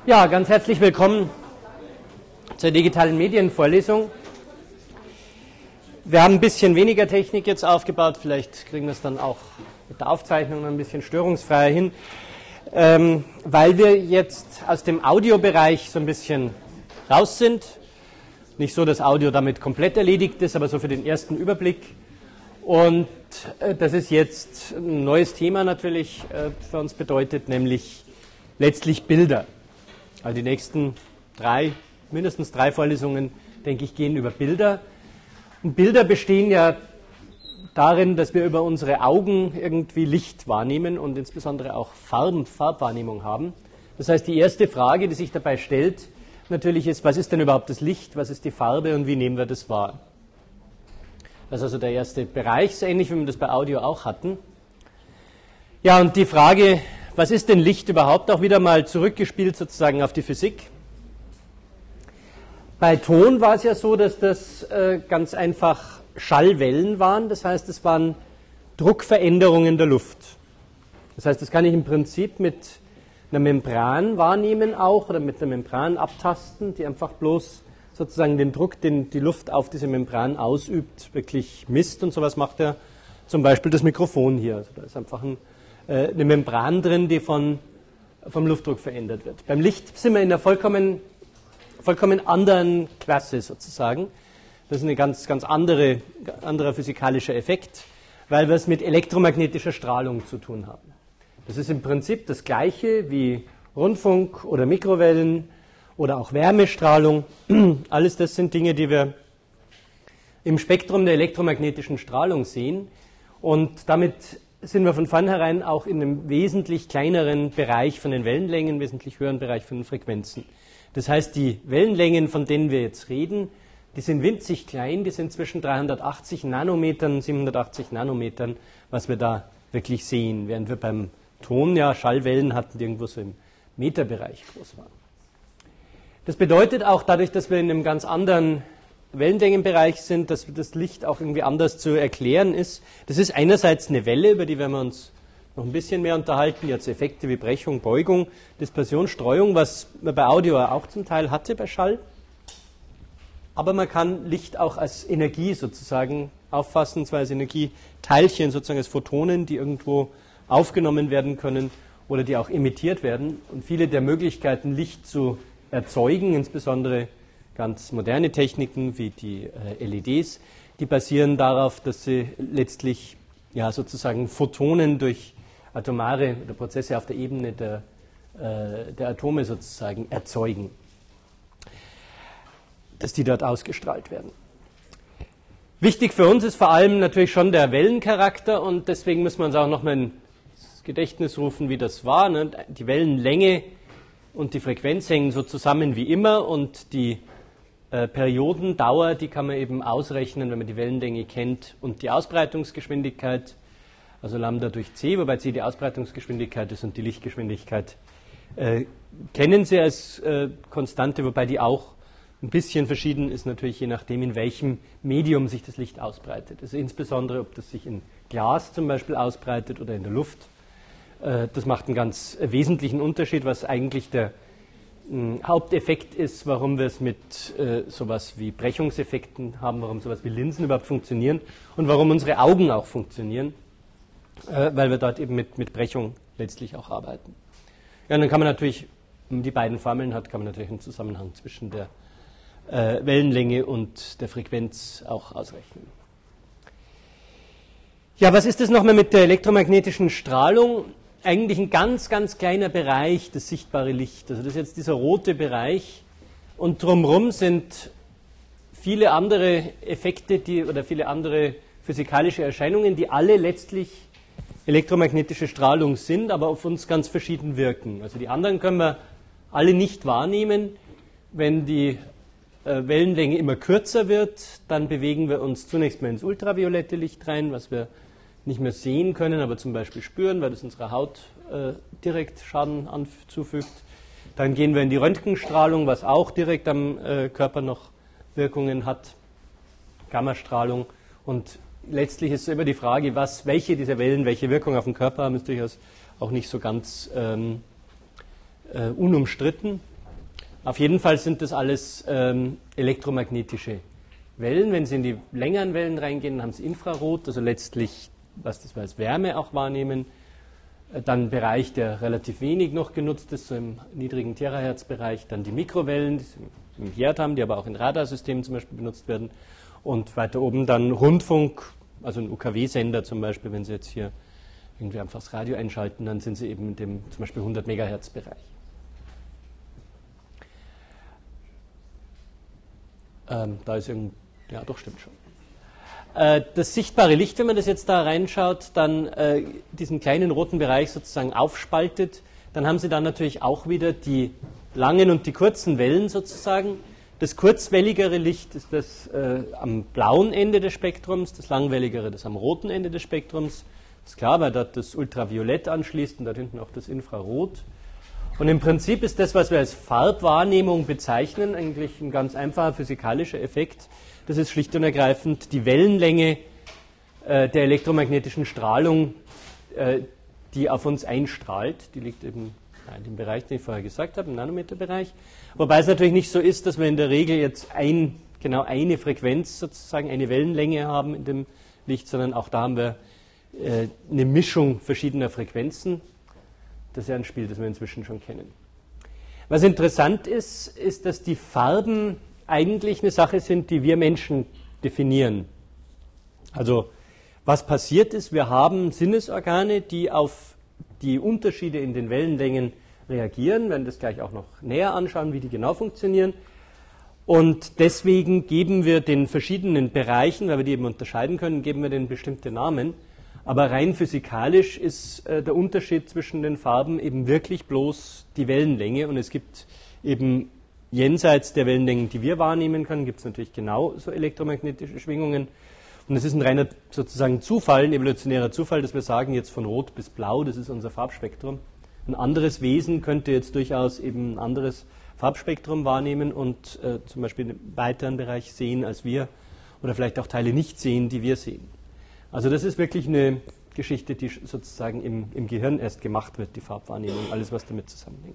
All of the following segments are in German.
Ja, ganz herzlich willkommen zur digitalen Medienvorlesung. Wir haben ein bisschen weniger Technik jetzt aufgebaut, vielleicht kriegen wir es dann auch mit der Aufzeichnung ein bisschen störungsfreier hin, weil wir jetzt aus dem Audiobereich so ein bisschen raus sind. Nicht so, dass Audio damit komplett erledigt ist, aber so für den ersten Überblick. Und das ist jetzt ein neues Thema natürlich für uns bedeutet, nämlich letztlich Bilder. Also die nächsten mindestens drei Vorlesungen, denke ich, gehen über Bilder. Und Bilder bestehen ja darin, dass wir über unsere Augen irgendwie Licht wahrnehmen und insbesondere auch Farbwahrnehmung haben. Das heißt, die erste Frage, die sich dabei stellt, natürlich ist, was ist denn überhaupt das Licht, was ist die Farbe und wie nehmen wir das wahr? Das ist also der erste Bereich, so ähnlich wie wir das bei Audio auch hatten. Ja, und die Frage, was ist denn Licht überhaupt, auch wieder mal zurückgespielt sozusagen auf die Physik. Bei Ton war es ja so, dass das ganz einfach Schallwellen waren, das heißt, es waren Druckveränderungen der Luft. Das heißt, das kann ich im Prinzip mit einer Membran wahrnehmen auch oder mit einer Membran abtasten, die einfach bloß sozusagen den Druck, den die Luft auf diese Membran ausübt, wirklich misst und sowas macht ja zum Beispiel das Mikrofon hier. Also da ist einfach eine Membran drin, die vom Luftdruck verändert wird. Beim Licht sind wir in einer vollkommen anderen Klasse sozusagen. Das ist ein ganz anderer physikalischer Effekt, weil wir es mit elektromagnetischer Strahlung zu tun haben. Das ist im Prinzip das Gleiche wie Rundfunk oder Mikrowellen oder auch Wärmestrahlung. Alles das sind Dinge, die wir im Spektrum der elektromagnetischen Strahlung sehen. Und damit sind wir von vornherein auch in einem wesentlich kleineren Bereich von den Wellenlängen, wesentlich höheren Bereich von den Frequenzen. Das heißt, die Wellenlängen, von denen wir jetzt reden, die sind winzig klein, die sind zwischen 380 Nanometern und 780 Nanometern, was wir da wirklich sehen, während wir beim Ton ja Schallwellen hatten, die irgendwo so im Meterbereich groß waren. Das bedeutet auch dadurch, dass wir in einem ganz anderen Wellenlängenbereich sind, dass das Licht auch irgendwie anders zu erklären ist. Das ist einerseits eine Welle, über die werden wir uns noch ein bisschen mehr unterhalten, jetzt Effekte wie Brechung, Beugung, Dispersion, Streuung, was man bei Audio auch zum Teil hatte bei Schall. Aber man kann Licht auch als Energie sozusagen auffassen, zwar als Energieteilchen, sozusagen als Photonen, die irgendwo aufgenommen werden können oder die auch emittiert werden. Und viele der Möglichkeiten, Licht zu erzeugen, insbesondere ganz moderne Techniken wie die LEDs, die basieren darauf, dass sie letztlich ja sozusagen Photonen durch atomare oder Prozesse auf der Ebene der Atome sozusagen erzeugen, dass die dort ausgestrahlt werden. Wichtig für uns ist vor allem natürlich schon der Wellencharakter und deswegen müssen wir uns auch nochmal ins Gedächtnis rufen, wie das war. Ne? Die Wellenlänge und die Frequenz hängen so zusammen wie immer und die Periodendauer, die kann man eben ausrechnen, wenn man die Wellenlänge kennt und die Ausbreitungsgeschwindigkeit, also Lambda durch c, wobei c die Ausbreitungsgeschwindigkeit ist und die Lichtgeschwindigkeit kennen Sie als Konstante, wobei die auch ein bisschen verschieden ist natürlich je nachdem, in welchem Medium sich das Licht ausbreitet. Also insbesondere, ob das sich in Glas zum Beispiel ausbreitet oder in der Luft. Das macht einen ganz wesentlichen Unterschied, was eigentlich der Haupteffekt ist, warum wir es mit sowas wie Brechungseffekten haben, warum sowas wie Linsen überhaupt funktionieren und warum unsere Augen auch funktionieren, weil wir dort eben mit Brechung letztlich auch arbeiten. Ja, und dann kann man natürlich, wenn man die beiden Formeln hat, kann man natürlich einen Zusammenhang zwischen der Wellenlänge und der Frequenz auch ausrechnen. Ja, was ist das nochmal mit der elektromagnetischen Strahlung? Eigentlich ein ganz, ganz kleiner Bereich, das sichtbare Licht. Also das ist jetzt dieser rote Bereich und drumherum sind viele andere Effekte oder viele andere physikalische Erscheinungen, die alle letztlich elektromagnetische Strahlung sind, aber auf uns ganz verschieden wirken. Also die anderen können wir alle nicht wahrnehmen. Wenn die Wellenlänge immer kürzer wird, dann bewegen wir uns zunächst mal ins ultraviolette Licht rein, was wir nicht mehr sehen können, aber zum Beispiel spüren, weil das unserer Haut direkt Schaden zufügt. Dann gehen wir in die Röntgenstrahlung, was auch direkt am Körper noch Wirkungen hat, Gammastrahlung. Und letztlich ist immer die Frage, welche dieser Wellen welche Wirkung auf den Körper haben, ist durchaus auch nicht so ganz unumstritten. Auf jeden Fall sind das alles elektromagnetische Wellen. Wenn Sie in die längeren Wellen reingehen, dann haben Sie Infrarot, also letztlich, was das wir als Wärme auch wahrnehmen. Dann ein Bereich, der relativ wenig noch genutzt ist, so im niedrigen Terahertz-Bereich. Dann die Mikrowellen, die Sie im Herd haben, die aber auch in Radarsystemen zum Beispiel benutzt werden. Und weiter oben dann Rundfunk, also ein UKW-Sender zum Beispiel. Wenn Sie jetzt hier irgendwie einfach das Radio einschalten, dann sind Sie eben in dem zum Beispiel 100 Megahertz-Bereich. Da ist irgend, ja doch, stimmt schon. Das sichtbare Licht, wenn man das jetzt da reinschaut, dann diesen kleinen roten Bereich sozusagen aufspaltet, dann haben Sie dann natürlich auch wieder die langen und die kurzen Wellen sozusagen. Das kurzwelligere Licht ist das am blauen Ende des Spektrums, das langwelligere das am roten Ende des Spektrums. Das ist klar, weil dort das Ultraviolett anschließt und dort hinten auch das Infrarot. Und im Prinzip ist das, was wir als Farbwahrnehmung bezeichnen, eigentlich ein ganz einfacher physikalischer Effekt. Das ist schlicht und ergreifend die Wellenlänge der elektromagnetischen Strahlung, die auf uns einstrahlt. Die liegt eben in dem Bereich, den ich vorher gesagt habe, im Nanometerbereich. Wobei es natürlich nicht so ist, dass wir in der Regel jetzt genau eine Frequenz, sozusagen eine Wellenlänge haben in dem Licht, sondern auch da haben wir eine Mischung verschiedener Frequenzen. Das ist ja ein Spiel, das wir inzwischen schon kennen. Was interessant ist, ist, dass die Farben eigentlich eine Sache sind, die wir Menschen definieren. Also was passiert ist, wir haben Sinnesorgane, die auf die Unterschiede in den Wellenlängen reagieren. Wir werden das gleich auch noch näher anschauen, wie die genau funktionieren. Und deswegen geben wir den verschiedenen Bereichen, weil wir die eben unterscheiden können, geben wir denen bestimmte Namen. Aber rein physikalisch ist der Unterschied zwischen den Farben eben wirklich bloß die Wellenlänge. Und es gibt eben jenseits der Wellenlängen, die wir wahrnehmen können, gibt es natürlich genauso elektromagnetische Schwingungen. Und es ist ein reiner sozusagen Zufall, ein evolutionärer Zufall, dass wir sagen, jetzt von Rot bis Blau, das ist unser Farbspektrum. Ein anderes Wesen könnte jetzt durchaus eben ein anderes Farbspektrum wahrnehmen und zum Beispiel einen weiteren Bereich sehen als wir oder vielleicht auch Teile nicht sehen, die wir sehen. Also das ist wirklich eine Geschichte, die sozusagen im Gehirn erst gemacht wird, die Farbwahrnehmung, alles was damit zusammenhängt.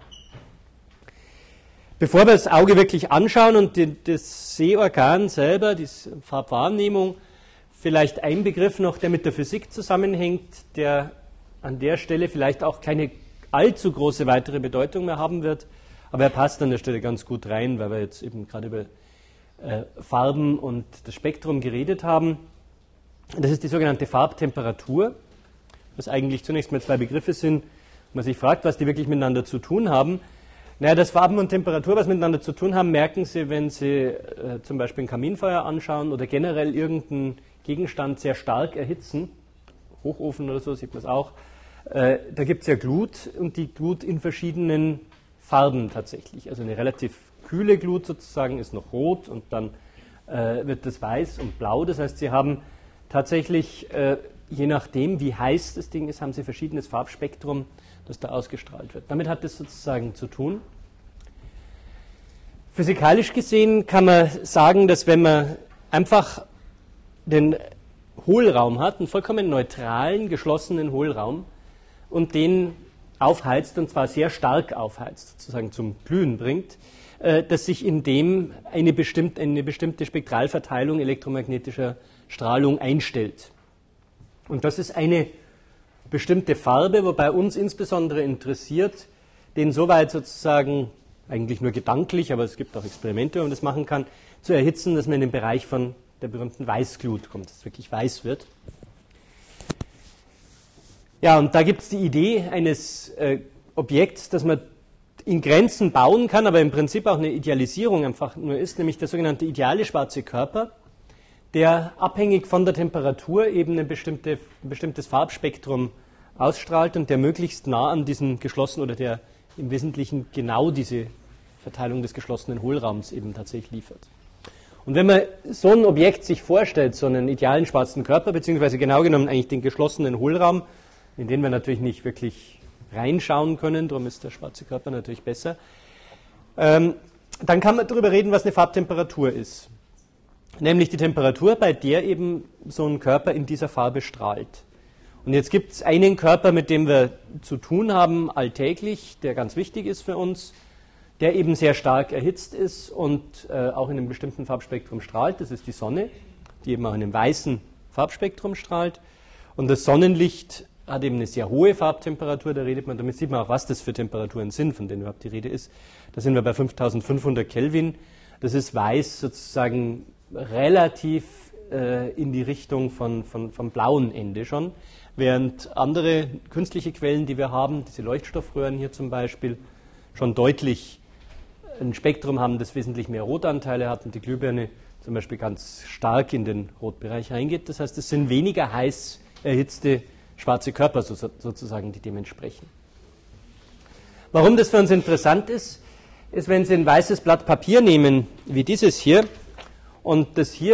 Bevor wir das Auge wirklich anschauen und das Sehorgan selber, die Farbwahrnehmung, vielleicht ein Begriff noch, der mit der Physik zusammenhängt, der an der Stelle vielleicht auch keine allzu große weitere Bedeutung mehr haben wird, aber er passt an der Stelle ganz gut rein, weil wir jetzt eben gerade über Farben und das Spektrum geredet haben. Das ist die sogenannte Farbtemperatur, was eigentlich zunächst mal zwei Begriffe sind, wo man sich fragt, was die wirklich miteinander zu tun haben. Naja, dass Farben und Temperatur was miteinander zu tun haben, merken Sie, wenn Sie zum Beispiel ein Kaminfeuer anschauen oder generell irgendeinen Gegenstand sehr stark erhitzen, Hochofen oder so, sieht man es auch, da gibt es ja Glut und die Glut in verschiedenen Farben tatsächlich. Also eine relativ kühle Glut sozusagen ist noch rot und dann wird das weiß und blau. Das heißt, Sie haben tatsächlich, je nachdem, wie heiß das Ding ist, haben Sie verschiedenes Farbspektrum, das da ausgestrahlt wird. Damit hat das sozusagen zu tun. Physikalisch gesehen kann man sagen, dass wenn man einfach den Hohlraum hat, einen vollkommen neutralen, geschlossenen Hohlraum und den aufheizt, und zwar sehr stark aufheizt, sozusagen zum Glühen bringt, dass sich in dem eine bestimmte Spektralverteilung elektromagnetischer Strahlung einstellt. Und das ist eine bestimmte Farbe, wobei uns insbesondere interessiert, den soweit sozusagen, eigentlich nur gedanklich, aber es gibt auch Experimente, wo man das machen kann, zu erhitzen, dass man in den Bereich von der berühmten Weißglut kommt, dass es wirklich weiß wird. Ja, und da gibt es die Idee eines Objekts, das man in Grenzen bauen kann, aber im Prinzip auch eine Idealisierung einfach nur ist, nämlich der sogenannte ideale schwarze Körper, der abhängig von der Temperatur eben ein bestimmtes Farbspektrum ausstrahlt und der möglichst nah an diesen geschlossenen oder der im Wesentlichen genau diese Verteilung des geschlossenen Hohlraums eben tatsächlich liefert. Und wenn man so ein Objekt sich vorstellt, so einen idealen schwarzen Körper, beziehungsweise genau genommen eigentlich den geschlossenen Hohlraum, in den wir natürlich nicht wirklich reinschauen können, darum ist der schwarze Körper natürlich besser, dann kann man darüber reden, was eine Farbtemperatur ist. Nämlich die Temperatur, bei der eben so ein Körper in dieser Farbe strahlt. Und jetzt gibt es einen Körper, mit dem wir zu tun haben alltäglich, der ganz wichtig ist für uns. der eben sehr stark erhitzt ist und auch in einem bestimmten Farbspektrum strahlt. Das ist die Sonne, die eben auch in einem weißen Farbspektrum strahlt. Und das Sonnenlicht hat eben eine sehr hohe Farbtemperatur, damit sieht man auch, was das für Temperaturen sind, von denen überhaupt die Rede ist. Da sind wir bei 5500 Kelvin. Das ist weiß sozusagen relativ in die Richtung vom blauen Ende schon, während andere künstliche Quellen, die wir haben, diese Leuchtstoffröhren hier zum Beispiel, schon deutlich ein Spektrum haben, das wesentlich mehr Rotanteile hat und die Glühbirne zum Beispiel ganz stark in den Rotbereich reingeht. Das heißt, es sind weniger heiß erhitzte schwarze Körper sozusagen, die dem entsprechen. Warum das für uns interessant ist, wenn Sie ein weißes Blatt Papier nehmen, wie dieses hier, und das hier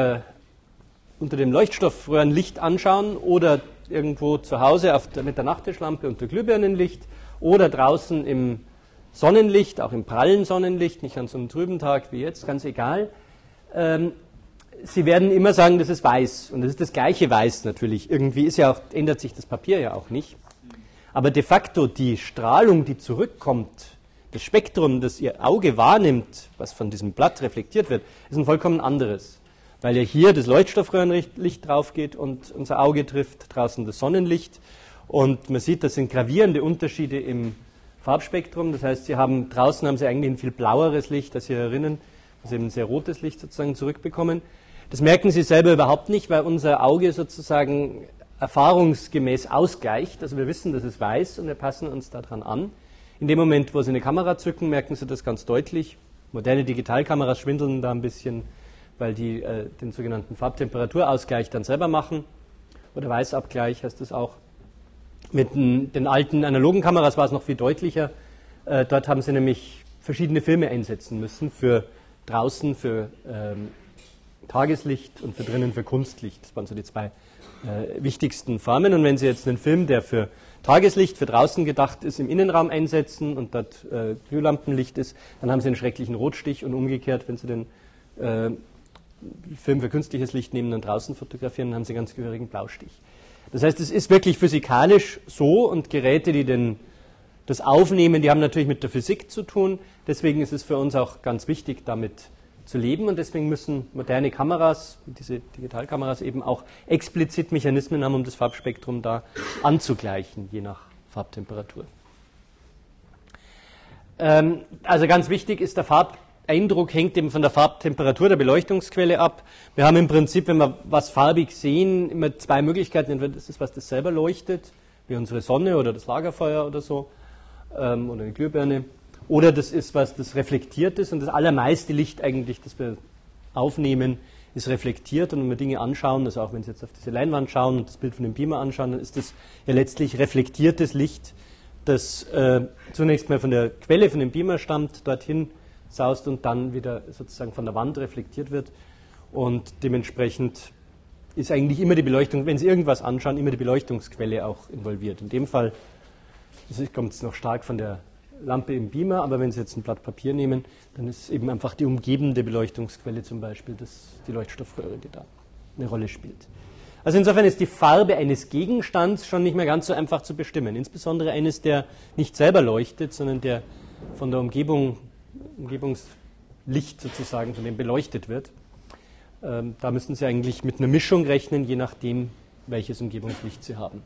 unter dem Leuchtstoffröhrenlicht anschauen oder irgendwo zu Hause mit der Nachttischlampe unter Glühbirnenlicht oder draußen im Sonnenlicht, auch im prallen Sonnenlicht, nicht an so einem trüben Tag wie jetzt, ganz egal. Sie werden immer sagen, das ist weiß. Und das ist das gleiche Weiß natürlich. Irgendwie ändert sich das Papier ja auch nicht. Aber de facto die Strahlung, die zurückkommt, das Spektrum, das Ihr Auge wahrnimmt, was von diesem Blatt reflektiert wird, ist ein vollkommen anderes. Weil ja hier das Leuchtstoffröhrenlicht drauf geht und unser Auge trifft draußen das Sonnenlicht. Und man sieht, das sind gravierende Unterschiede im Farbspektrum. Das heißt, draußen haben Sie eigentlich ein viel blaueres Licht als hier herinnen, also eben ein sehr rotes Licht sozusagen zurückbekommen. Das merken Sie selber überhaupt nicht, weil unser Auge sozusagen erfahrungsgemäß ausgleicht. Also wir wissen, das ist weiß und wir passen uns daran an. In dem Moment, wo Sie eine Kamera zücken, merken Sie das ganz deutlich. Moderne Digitalkameras schwindeln da ein bisschen, weil die den sogenannten Farbtemperaturausgleich dann selber machen. Oder Weißabgleich heißt das auch. Mit den alten analogen Kameras war es noch viel deutlicher. Dort haben Sie nämlich verschiedene Filme einsetzen müssen, für draußen für Tageslicht und für drinnen für Kunstlicht. Das waren so die zwei wichtigsten Formen. Und wenn Sie jetzt einen Film, der für Tageslicht, für draußen gedacht ist, im Innenraum einsetzen und dort Glühlampenlicht ist, dann haben Sie einen schrecklichen Rotstich und umgekehrt, wenn Sie den Film für künstliches Licht nehmen und draußen fotografieren, dann haben Sie einen ganz gehörigen Blaustich. Das heißt, es ist wirklich physikalisch so und Geräte, die das aufnehmen, die haben natürlich mit der Physik zu tun. Deswegen ist es für uns auch ganz wichtig, damit zu leben und deswegen müssen moderne Kameras, diese Digitalkameras eben auch explizit Mechanismen haben, um das Farbspektrum da anzugleichen, je nach Farbtemperatur. Also ganz wichtig ist, der Farbeindruck hängt eben von der Farbtemperatur der Beleuchtungsquelle ab. Wir haben im Prinzip, wenn wir was farbig sehen, immer zwei Möglichkeiten. Entweder das ist was, das selber leuchtet, wie unsere Sonne oder das Lagerfeuer oder so, oder eine Glühbirne. Oder das ist was, das reflektiert ist und das allermeiste Licht eigentlich, das wir aufnehmen, ist reflektiert und wenn wir Dinge anschauen, also auch wenn Sie jetzt auf diese Leinwand schauen und das Bild von dem Beamer anschauen, dann ist das ja letztlich reflektiertes Licht, das zunächst mal von der Quelle, von dem Beamer stammt, dorthin saust und dann wieder sozusagen von der Wand reflektiert wird und dementsprechend ist eigentlich immer die Beleuchtung, wenn Sie irgendwas anschauen, immer die Beleuchtungsquelle auch involviert. In dem Fall kommt es noch stark von der Lampe im Beamer, aber wenn Sie jetzt ein Blatt Papier nehmen, dann ist eben einfach die umgebende Beleuchtungsquelle zum Beispiel die Leuchtstoffröhre, die da eine Rolle spielt. Also insofern ist die Farbe eines Gegenstands schon nicht mehr ganz so einfach zu bestimmen, insbesondere eines, der nicht selber leuchtet, sondern der von der Umgebungslicht sozusagen, von dem beleuchtet wird. Da müssen Sie eigentlich mit einer Mischung rechnen, je nachdem, welches Umgebungslicht Sie haben.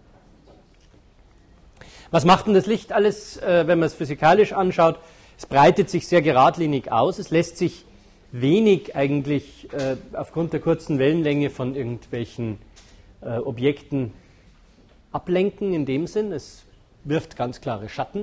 Was macht denn das Licht alles, wenn man es physikalisch anschaut? Es breitet sich sehr geradlinig aus. Es lässt sich wenig eigentlich aufgrund der kurzen Wellenlänge von irgendwelchen Objekten ablenken in dem Sinn. Es wirft ganz klare Schatten.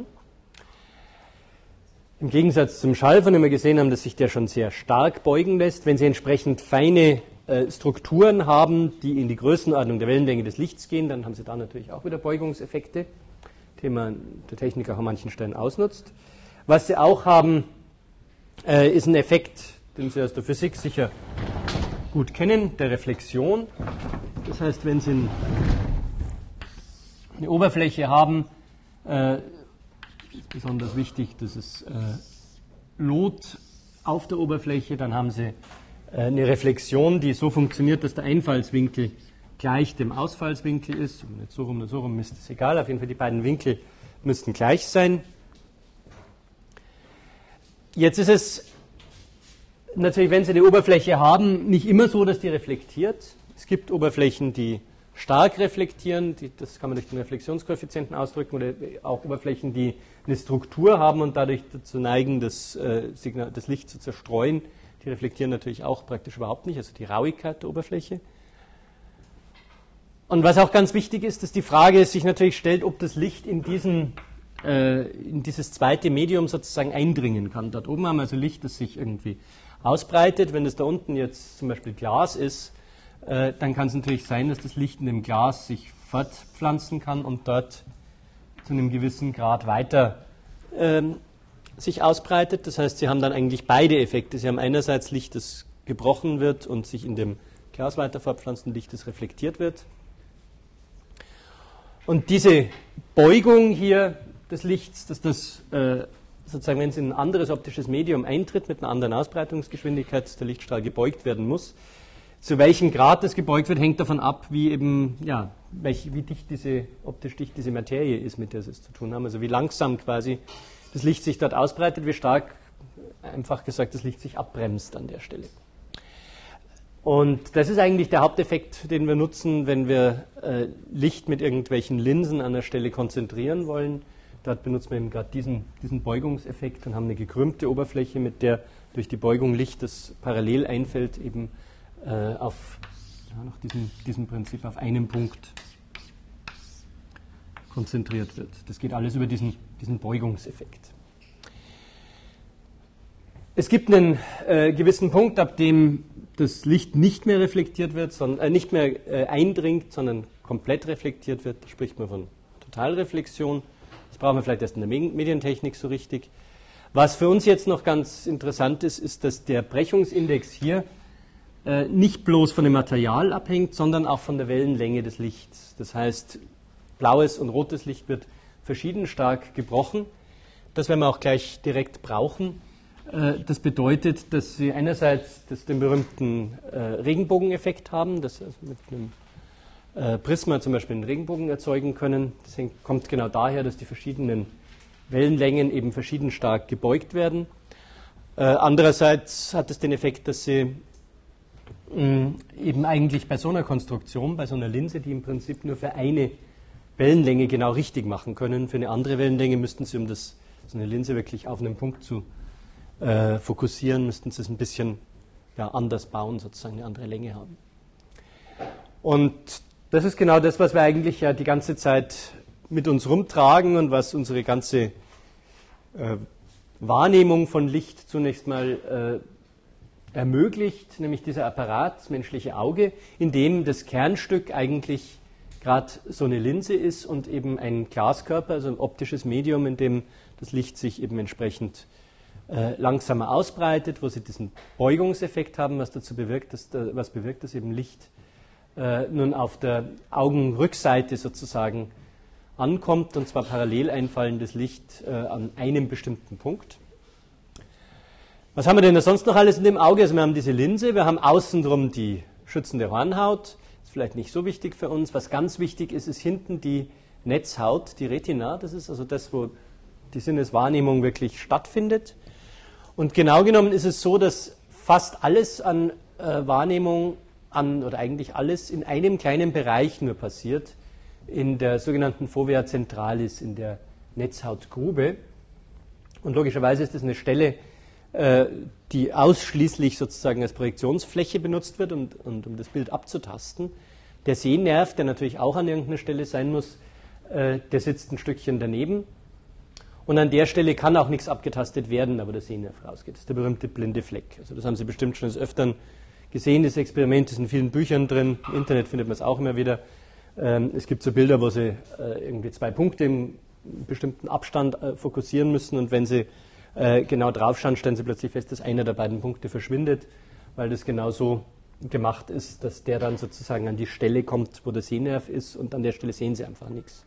Im Gegensatz zum Schall, von dem wir gesehen haben, dass sich der schon sehr stark beugen lässt. Wenn Sie entsprechend feine Strukturen haben, die in die Größenordnung der Wellenlänge des Lichts gehen, dann haben Sie da natürlich auch wieder Beugungseffekte, die der Techniker auch an manchen Stellen ausnutzt. Was Sie auch haben, ist ein Effekt, den Sie aus der Physik sicher gut kennen, der Reflexion. Das heißt, wenn Sie eine Oberfläche haben, ist besonders wichtig, dass es Lot auf der Oberfläche, dann haben Sie eine Reflexion, die so funktioniert, dass der Einfallswinkel gleich dem Ausfallswinkel ist. Nicht so rum oder so rum, ist es egal. Auf jeden Fall die beiden Winkel müssten gleich sein. Jetzt ist es natürlich, wenn Sie eine Oberfläche haben, nicht immer so, dass die reflektiert. Es gibt Oberflächen, die stark reflektieren, das kann man durch den Reflexionskoeffizienten ausdrücken, oder auch Oberflächen, die eine Struktur haben und dadurch dazu neigen, das Licht zu zerstreuen. Die reflektieren natürlich auch praktisch überhaupt nicht, also die Rauigkeit der Oberfläche. Und was auch ganz wichtig ist, dass die Frage sich natürlich stellt, ob das Licht in dieses zweite Medium sozusagen eindringen kann. Dort oben haben wir also Licht, das sich irgendwie ausbreitet. Wenn es da unten jetzt zum Beispiel Glas ist, dann kann es natürlich sein, dass das Licht in dem Glas sich fortpflanzen kann und dort zu einem gewissen Grad weiter sich ausbreitet. Das heißt, Sie haben dann eigentlich beide Effekte. Sie haben einerseits Licht, das gebrochen wird und sich in dem Glas weiter fortpflanzt, und Licht, das reflektiert wird. Und diese Beugung hier des Lichts, dass das sozusagen, wenn es in ein anderes optisches Medium eintritt, mit einer anderen Ausbreitungsgeschwindigkeit, dass der Lichtstrahl gebeugt werden muss. Zu welchem Grad das gebeugt wird, hängt davon ab, wie eben, ja, wie dicht optisch dicht diese Materie ist, mit der Sie es zu tun haben. Also wie langsam quasi das Licht sich dort ausbreitet, wie stark, einfach gesagt, das Licht sich abbremst an der Stelle. Und das ist eigentlich der Haupteffekt, den wir nutzen, wenn wir Licht mit irgendwelchen Linsen an der Stelle konzentrieren wollen. Dort benutzen wir eben gerade diesen Beugungseffekt und haben eine gekrümmte Oberfläche, mit der durch die Beugung Licht, das parallel einfällt, eben nach diesem Prinzip auf einen Punkt konzentriert wird. Das geht alles über diesen Beugungseffekt. Es gibt einen gewissen Punkt, ab dem das Licht nicht mehr reflektiert wird, nicht mehr eindringt, sondern komplett reflektiert wird. Da spricht man von Totalreflexion. Das brauchen wir vielleicht erst in der Medientechnik so richtig. Was für uns jetzt noch ganz interessant ist, ist, dass der Brechungsindex hier nicht bloß von dem Material abhängt, sondern auch von der Wellenlänge des Lichts. Das heißt, blaues und rotes Licht wird verschieden stark gebrochen. Das werden wir auch gleich direkt brauchen. Das bedeutet, dass Sie einerseits den berühmten Regenbogeneffekt haben, dass Sie mit einem Prisma zum Beispiel einen Regenbogen erzeugen können. Das kommt genau daher, dass die verschiedenen Wellenlängen eben verschieden stark gebeugt werden. Andererseits hat es den Effekt, dass Sie eben eigentlich bei so einer Konstruktion, bei so einer Linse, die im Prinzip nur für eine Wellenlänge genau richtig machen können. Für eine andere Wellenlänge müssten Sie, um so eine Linse wirklich auf einen Punkt zu fokussieren, müssten Sie es ein bisschen anders bauen, sozusagen eine andere Länge haben. Und das ist genau das, was wir eigentlich ja die ganze Zeit mit uns rumtragen und was unsere ganze Wahrnehmung von Licht zunächst mal ermöglicht, nämlich dieser Apparat, das menschliche Auge, in dem das Kernstück eigentlich gerade so eine Linse ist und eben ein Glaskörper, also ein optisches Medium, in dem das Licht sich eben entsprechend langsamer ausbreitet, wo Sie diesen Beugungseffekt haben, was bewirkt, dass eben Licht nun auf der Augenrückseite sozusagen ankommt, und zwar parallel einfallendes Licht an einem bestimmten Punkt. Was haben wir denn da sonst noch alles in dem Auge? Also wir haben diese Linse, wir haben außen drum die schützende Hornhaut, ist vielleicht nicht so wichtig für uns. Was ganz wichtig ist, ist hinten die Netzhaut, die Retina, das ist also das, wo die Sinneswahrnehmung wirklich stattfindet. Und genau genommen ist es so, dass fast alles an Wahrnehmung oder eigentlich alles in einem kleinen Bereich nur passiert, in der sogenannten Fovea centralis, in der Netzhautgrube. Und logischerweise ist das eine Stelle, die ausschließlich sozusagen als Projektionsfläche benutzt wird, um das Bild abzutasten. Der Sehnerv, der natürlich auch an irgendeiner Stelle sein muss, der sitzt ein Stückchen daneben. Und an der Stelle kann auch nichts abgetastet werden, aber der Sehnerv rausgeht. Das ist der berühmte blinde Fleck. Also das haben Sie bestimmt schon des Öfteren gesehen, das Experiment ist in vielen Büchern drin. Im Internet findet man es auch immer wieder. Es gibt so Bilder, wo Sie irgendwie 2 Punkte im bestimmten Abstand fokussieren müssen, und wenn Sie genau drauf schauen, stellen Sie plötzlich fest, dass einer der beiden Punkte verschwindet, weil das genau so gemacht ist, dass der dann sozusagen an die Stelle kommt, wo der Sehnerv ist, und an der Stelle sehen Sie einfach nichts.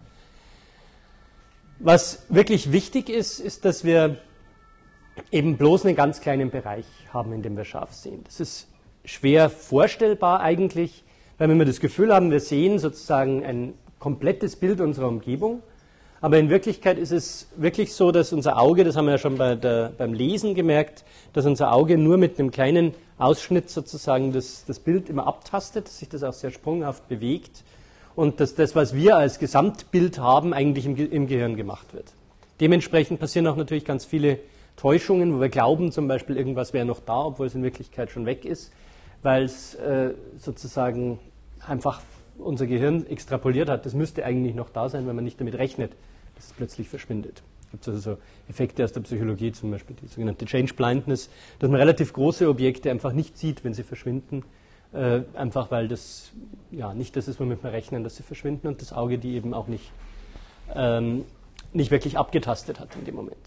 Was wirklich wichtig ist, ist, dass wir eben bloß einen ganz kleinen Bereich haben, in dem wir scharf sehen. Das ist schwer vorstellbar eigentlich, weil wenn wir das Gefühl haben, wir sehen sozusagen ein komplettes Bild unserer Umgebung, Aber in Wirklichkeit ist es wirklich so, dass unser Auge, das haben wir ja schon beim Lesen gemerkt, dass unser Auge nur mit einem kleinen Ausschnitt sozusagen das Bild immer abtastet, dass sich das auch sehr sprunghaft bewegt und dass das, was wir als Gesamtbild haben, eigentlich im Gehirn gemacht wird. Dementsprechend passieren auch natürlich ganz viele Täuschungen, wo wir glauben zum Beispiel, irgendwas wäre noch da, obwohl es in Wirklichkeit schon weg ist, weil es sozusagen einfach unser Gehirn extrapoliert hat. Das müsste eigentlich noch da sein, wenn man nicht damit rechnet, dass es plötzlich verschwindet. Es gibt also so Effekte aus der Psychologie, zum Beispiel die sogenannte Change Blindness, dass man relativ große Objekte einfach nicht sieht, wenn sie verschwinden, einfach weil das ja nicht das ist, womit wir rechnen, dass sie verschwinden und das Auge die eben auch nicht wirklich abgetastet hat in dem Moment.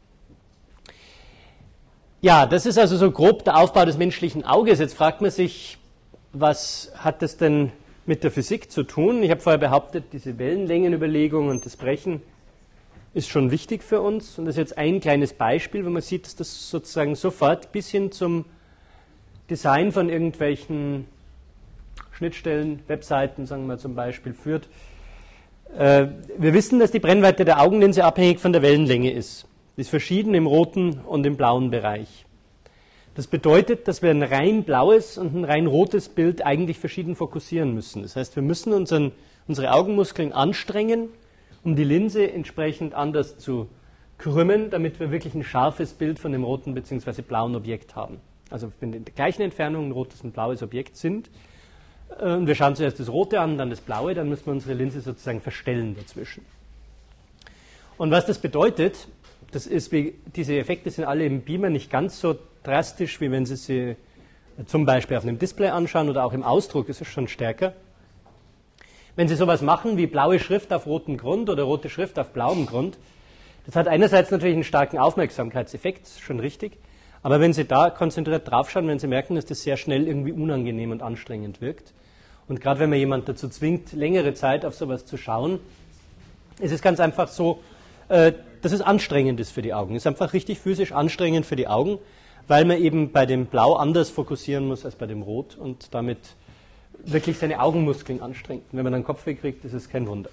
Ja, das ist also so grob der Aufbau des menschlichen Auges. Jetzt fragt man sich, was hat das denn mit der Physik zu tun? Ich habe vorher behauptet, diese Wellenlängenüberlegung und das Brechen ist schon wichtig für uns. Und das ist jetzt ein kleines Beispiel, wo man sieht, dass das sozusagen sofort bis hin zum Design von irgendwelchen Schnittstellen, Webseiten, sagen wir zum Beispiel, führt. Wir wissen, dass die Brennweite der Augenlinse abhängig von der Wellenlänge ist. Die ist verschieden im roten und im blauen Bereich. Das bedeutet, dass wir ein rein blaues und ein rein rotes Bild eigentlich verschieden fokussieren müssen. Das heißt, wir müssen unsere Augenmuskeln anstrengen, um die Linse entsprechend anders zu krümmen, damit wir wirklich ein scharfes Bild von dem roten bzw. blauen Objekt haben. Also wenn in der gleichen Entfernung ein rotes und blaues Objekt sind, und wir schauen zuerst das rote an, dann das blaue, dann müssen wir unsere Linse sozusagen verstellen dazwischen. Und was das bedeutet, das ist, diese Effekte sind alle im Beamer nicht ganz so drastisch, wie wenn Sie zum Beispiel auf einem Display anschauen oder auch im Ausdruck, ist es schon stärker. Wenn Sie sowas machen wie blaue Schrift auf rotem Grund oder rote Schrift auf blauem Grund, das hat einerseits natürlich einen starken Aufmerksamkeitseffekt, ist schon richtig, aber wenn Sie da konzentriert draufschauen, werden Sie merken, dass das sehr schnell irgendwie unangenehm und anstrengend wirkt. Und gerade wenn man jemanden dazu zwingt, längere Zeit auf sowas zu schauen, ist es ganz einfach so, dass es anstrengend ist für die Augen. Es ist einfach richtig physisch anstrengend für die Augen, weil man eben bei dem Blau anders fokussieren muss als bei dem Rot und damit wirklich seine Augenmuskeln anstrengt. Und wenn man dann Kopfweh kriegt, ist es kein Wunder.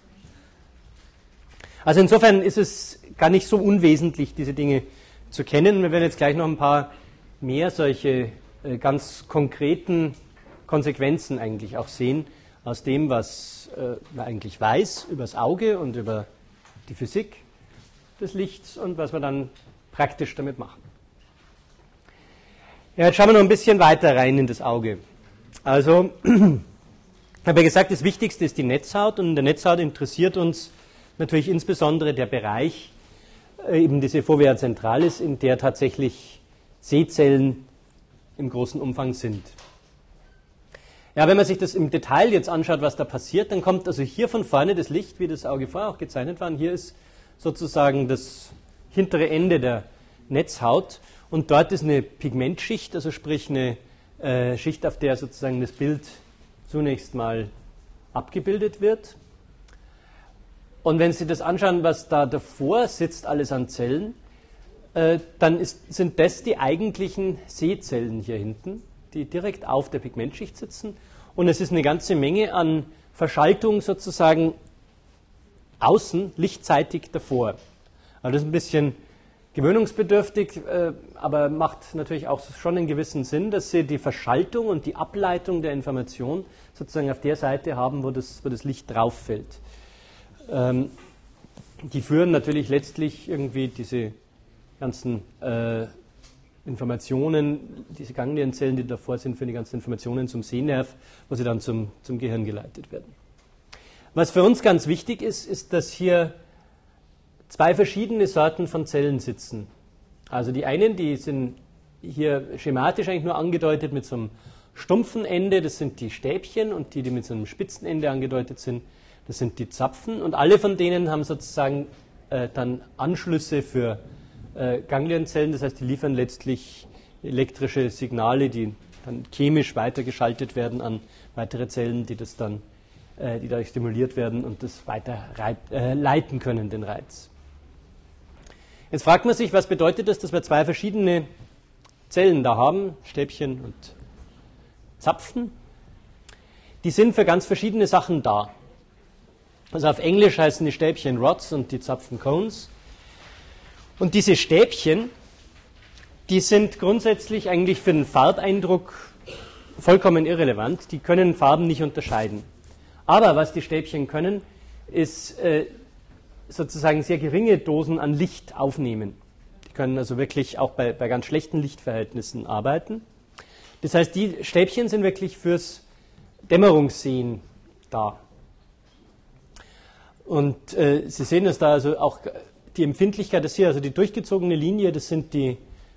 Also insofern ist es gar nicht so unwesentlich, diese Dinge zu kennen. Wir werden jetzt gleich noch ein paar mehr solche ganz konkreten Konsequenzen eigentlich auch sehen aus dem, was man eigentlich weiß über das Auge und über die Physik des Lichts und was wir dann praktisch damit machen. Ja, jetzt schauen wir noch ein bisschen weiter rein in das Auge. Also, ich habe ja gesagt, das Wichtigste ist die Netzhaut und in der Netzhaut interessiert uns natürlich insbesondere der Bereich, eben diese Fovea centralis, in der tatsächlich Sehzellen im großen Umfang sind. Ja, wenn man sich das im Detail jetzt anschaut, was da passiert, dann kommt also hier von vorne das Licht, wie das Auge vorher auch gezeichnet war. Und hier ist sozusagen das hintere Ende der Netzhaut und dort ist eine Pigmentschicht, also sprich eine Schicht, auf der sozusagen das Bild zunächst mal abgebildet wird. Und wenn Sie das anschauen, was da davor sitzt, alles an Zellen, dann sind das die eigentlichen Sehzellen hier hinten, die direkt auf der Pigmentschicht sitzen. Und es ist eine ganze Menge an Verschaltung sozusagen außen, lichtzeitig davor. Also das ist ein bisschen gewöhnungsbedürftig, aber macht natürlich auch schon einen gewissen Sinn, dass Sie die Verschaltung und die Ableitung der Information sozusagen auf der Seite haben, wo das Licht drauf fällt. Die führen natürlich letztlich irgendwie diese ganzen Informationen, diese Ganglienzellen, die davor sind, für die ganzen Informationen zum Sehnerv, wo sie dann zum Gehirn geleitet werden. Was für uns ganz wichtig ist, ist, dass hier zwei verschiedene Sorten von Zellen sitzen. Also die einen, die sind hier schematisch eigentlich nur angedeutet mit so einem stumpfen Ende, das sind die Stäbchen, und die mit so einem spitzen Ende angedeutet sind, das sind die Zapfen. Und alle von denen haben sozusagen dann Anschlüsse für Ganglienzellen, das heißt, die liefern letztlich elektrische Signale, die dann chemisch weitergeschaltet werden an weitere Zellen, die dadurch stimuliert werden und das weiter leiten können, den Reiz. Jetzt fragt man sich, was bedeutet das, dass wir zwei verschiedene Zellen da haben, Stäbchen und Zapfen? Die sind für ganz verschiedene Sachen da. Also auf Englisch heißen die Stäbchen Rods und die Zapfen Cones. Und diese Stäbchen, die sind grundsätzlich eigentlich für den Farbeindruck vollkommen irrelevant. Die können Farben nicht unterscheiden. Aber was die Stäbchen können, ist sozusagen sehr geringe Dosen an Licht aufnehmen. Die können also wirklich auch bei ganz schlechten Lichtverhältnissen arbeiten. Das heißt, die Stäbchen sind wirklich fürs Dämmerungssehen da. Und Sie sehen das da, also auch die Empfindlichkeit, das hier, also die durchgezogene Linie, das sind die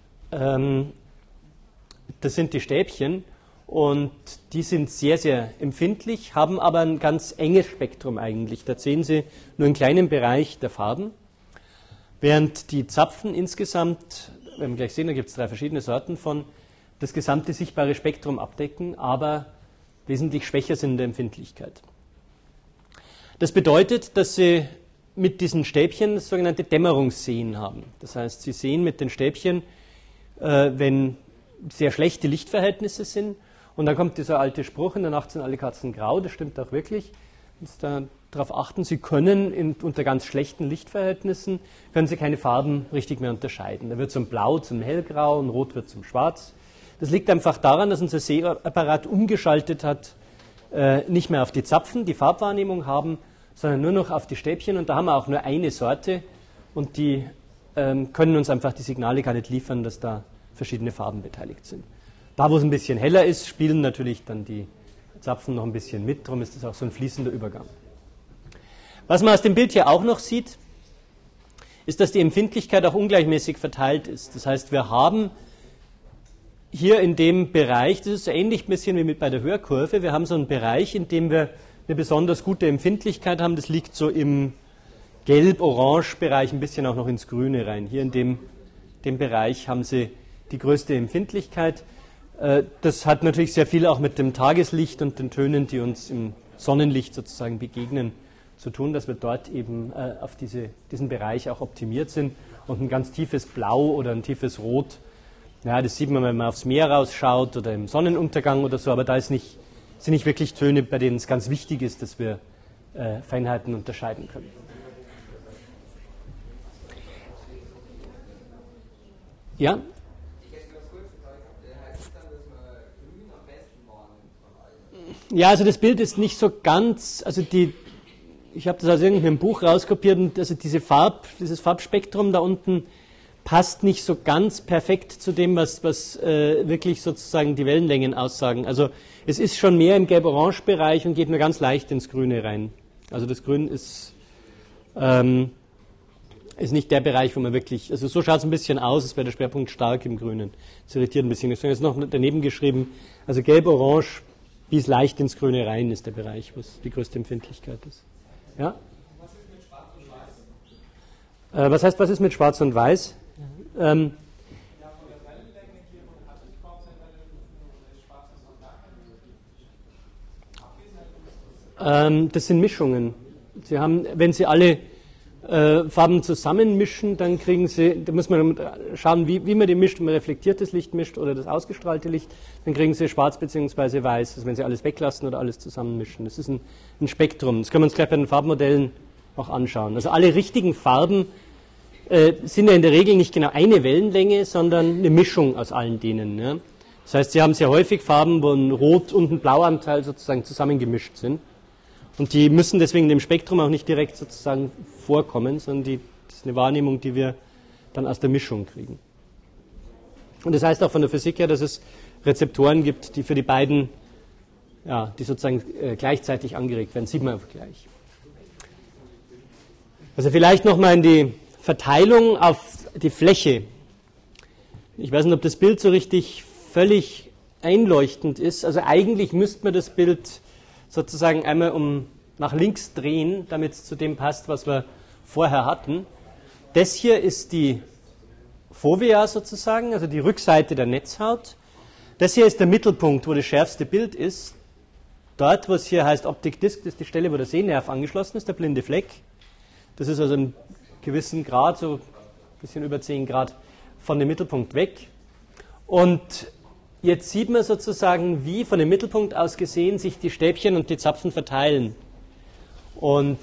Stäbchen und die sind sehr, sehr empfindlich, haben aber ein ganz enges Spektrum eigentlich. Da sehen Sie nur einen kleinen Bereich der Farben, während die Zapfen insgesamt, werden wir gleich sehen, da gibt es 3 verschiedene Sorten von, das gesamte sichtbare Spektrum abdecken, aber wesentlich schwächer sind in der Empfindlichkeit. Das bedeutet, dass Sie mit diesen Stäbchen das sogenannte Dämmerungssehen haben. Das heißt, Sie sehen mit den Stäbchen, wenn sehr schlechte Lichtverhältnisse sind. Und dann kommt dieser alte Spruch, in der Nacht sind alle Katzen grau, das stimmt auch wirklich. Darauf achten, Sie können unter ganz schlechten Lichtverhältnissen, können Sie keine Farben richtig mehr unterscheiden. Da wird so ein Blau zum Hellgrau und Rot wird zum Schwarz. Das liegt einfach daran, dass unser Sehapparat umgeschaltet hat, nicht mehr auf die Zapfen, die Farbwahrnehmung haben, sondern nur noch auf die Stäbchen. Und da haben wir auch nur eine Sorte und die können uns einfach die Signale gar nicht liefern, dass da verschiedene Farben beteiligt sind. Da, wo es ein bisschen heller ist, spielen natürlich dann die Zapfen noch ein bisschen mit, darum ist das auch so ein fließender Übergang. Was man aus dem Bild hier auch noch sieht, ist, dass die Empfindlichkeit auch ungleichmäßig verteilt ist. Das heißt, wir haben hier in dem Bereich, das ist so ähnlich ein bisschen wie bei der Hörkurve, wir haben so einen Bereich, in dem wir eine besonders gute Empfindlichkeit haben, das liegt so im Gelb-Orange-Bereich, ein bisschen auch noch ins Grüne rein. Hier in dem Bereich haben Sie die größte Empfindlichkeit. Das hat natürlich sehr viel auch mit dem Tageslicht und den Tönen, die uns im Sonnenlicht sozusagen begegnen, zu tun, dass wir dort eben auf diesen Bereich auch optimiert sind. Und ein ganz tiefes Blau oder ein tiefes Rot, ja, das sieht man, wenn man aufs Meer rausschaut oder im Sonnenuntergang oder so, aber da sind nicht wirklich Töne, bei denen es ganz wichtig ist, dass wir Feinheiten unterscheiden können. Ja? Ja, also das Bild ist nicht so ganz, also ich habe das aus irgendeinem Buch rauskopiert und also dieses Farbspektrum da unten passt nicht so ganz perfekt zu dem, was wirklich sozusagen die Wellenlängen aussagen. Also es ist schon mehr im Gelb-Orange-Bereich und geht nur ganz leicht ins Grüne rein. Also das Grün ist nicht der Bereich, wo man wirklich, also so schaut es ein bisschen aus, als wäre der Schwerpunkt stark im Grünen. Das irritiert ein bisschen. Ich habe jetzt noch daneben geschrieben, also Gelb-Orange bis leicht ins Grüne rein ist der Bereich, wo die größte Empfindlichkeit ist. Ja? Was ist mit Schwarz und Weiß? Was heißt, was ist mit Schwarz und Weiß? Das sind Mischungen. Sie haben, wenn Sie alle Farben zusammenmischen, dann kriegen Sie, da muss man schauen, wie man die mischt, ob man reflektiertes Licht mischt oder das ausgestrahlte Licht, dann kriegen Sie schwarz bzw. weiß, also wenn Sie alles weglassen oder alles zusammenmischen. Das ist ein Spektrum. Das können wir uns gleich bei den Farbmodellen auch anschauen. Also alle richtigen Farben sind ja in der Regel nicht genau eine Wellenlänge, sondern eine Mischung aus allen denen. Ja. Das heißt, Sie haben sehr häufig Farben, wo ein Rot- und ein Blauanteil sozusagen zusammengemischt sind. Und die müssen deswegen dem Spektrum auch nicht direkt sozusagen vorkommen, sondern das ist eine Wahrnehmung, die wir dann aus der Mischung kriegen. Und das heißt auch von der Physik her, dass es Rezeptoren gibt, die für die beiden, ja, die sozusagen gleichzeitig angeregt werden. Sieht man einfach gleich. Also vielleicht nochmal in die Verteilung auf die Fläche. Ich weiß nicht, ob das Bild so richtig völlig einleuchtend ist. Also eigentlich müsste man das Bild sozusagen einmal nach links drehen, damit es zu dem passt, was wir vorher hatten. Das hier ist die Fovea sozusagen, also die Rückseite der Netzhaut. Das hier ist der Mittelpunkt, wo das schärfste Bild ist. Dort, wo es hier heißt Optic Disc, das ist die Stelle, wo der Sehnerv angeschlossen ist, der blinde Fleck. Das ist also einen gewissen Grad, so ein bisschen über 10 Grad von dem Mittelpunkt weg. Und jetzt sieht man sozusagen, wie von dem Mittelpunkt aus gesehen sich die Stäbchen und die Zapfen verteilen. Und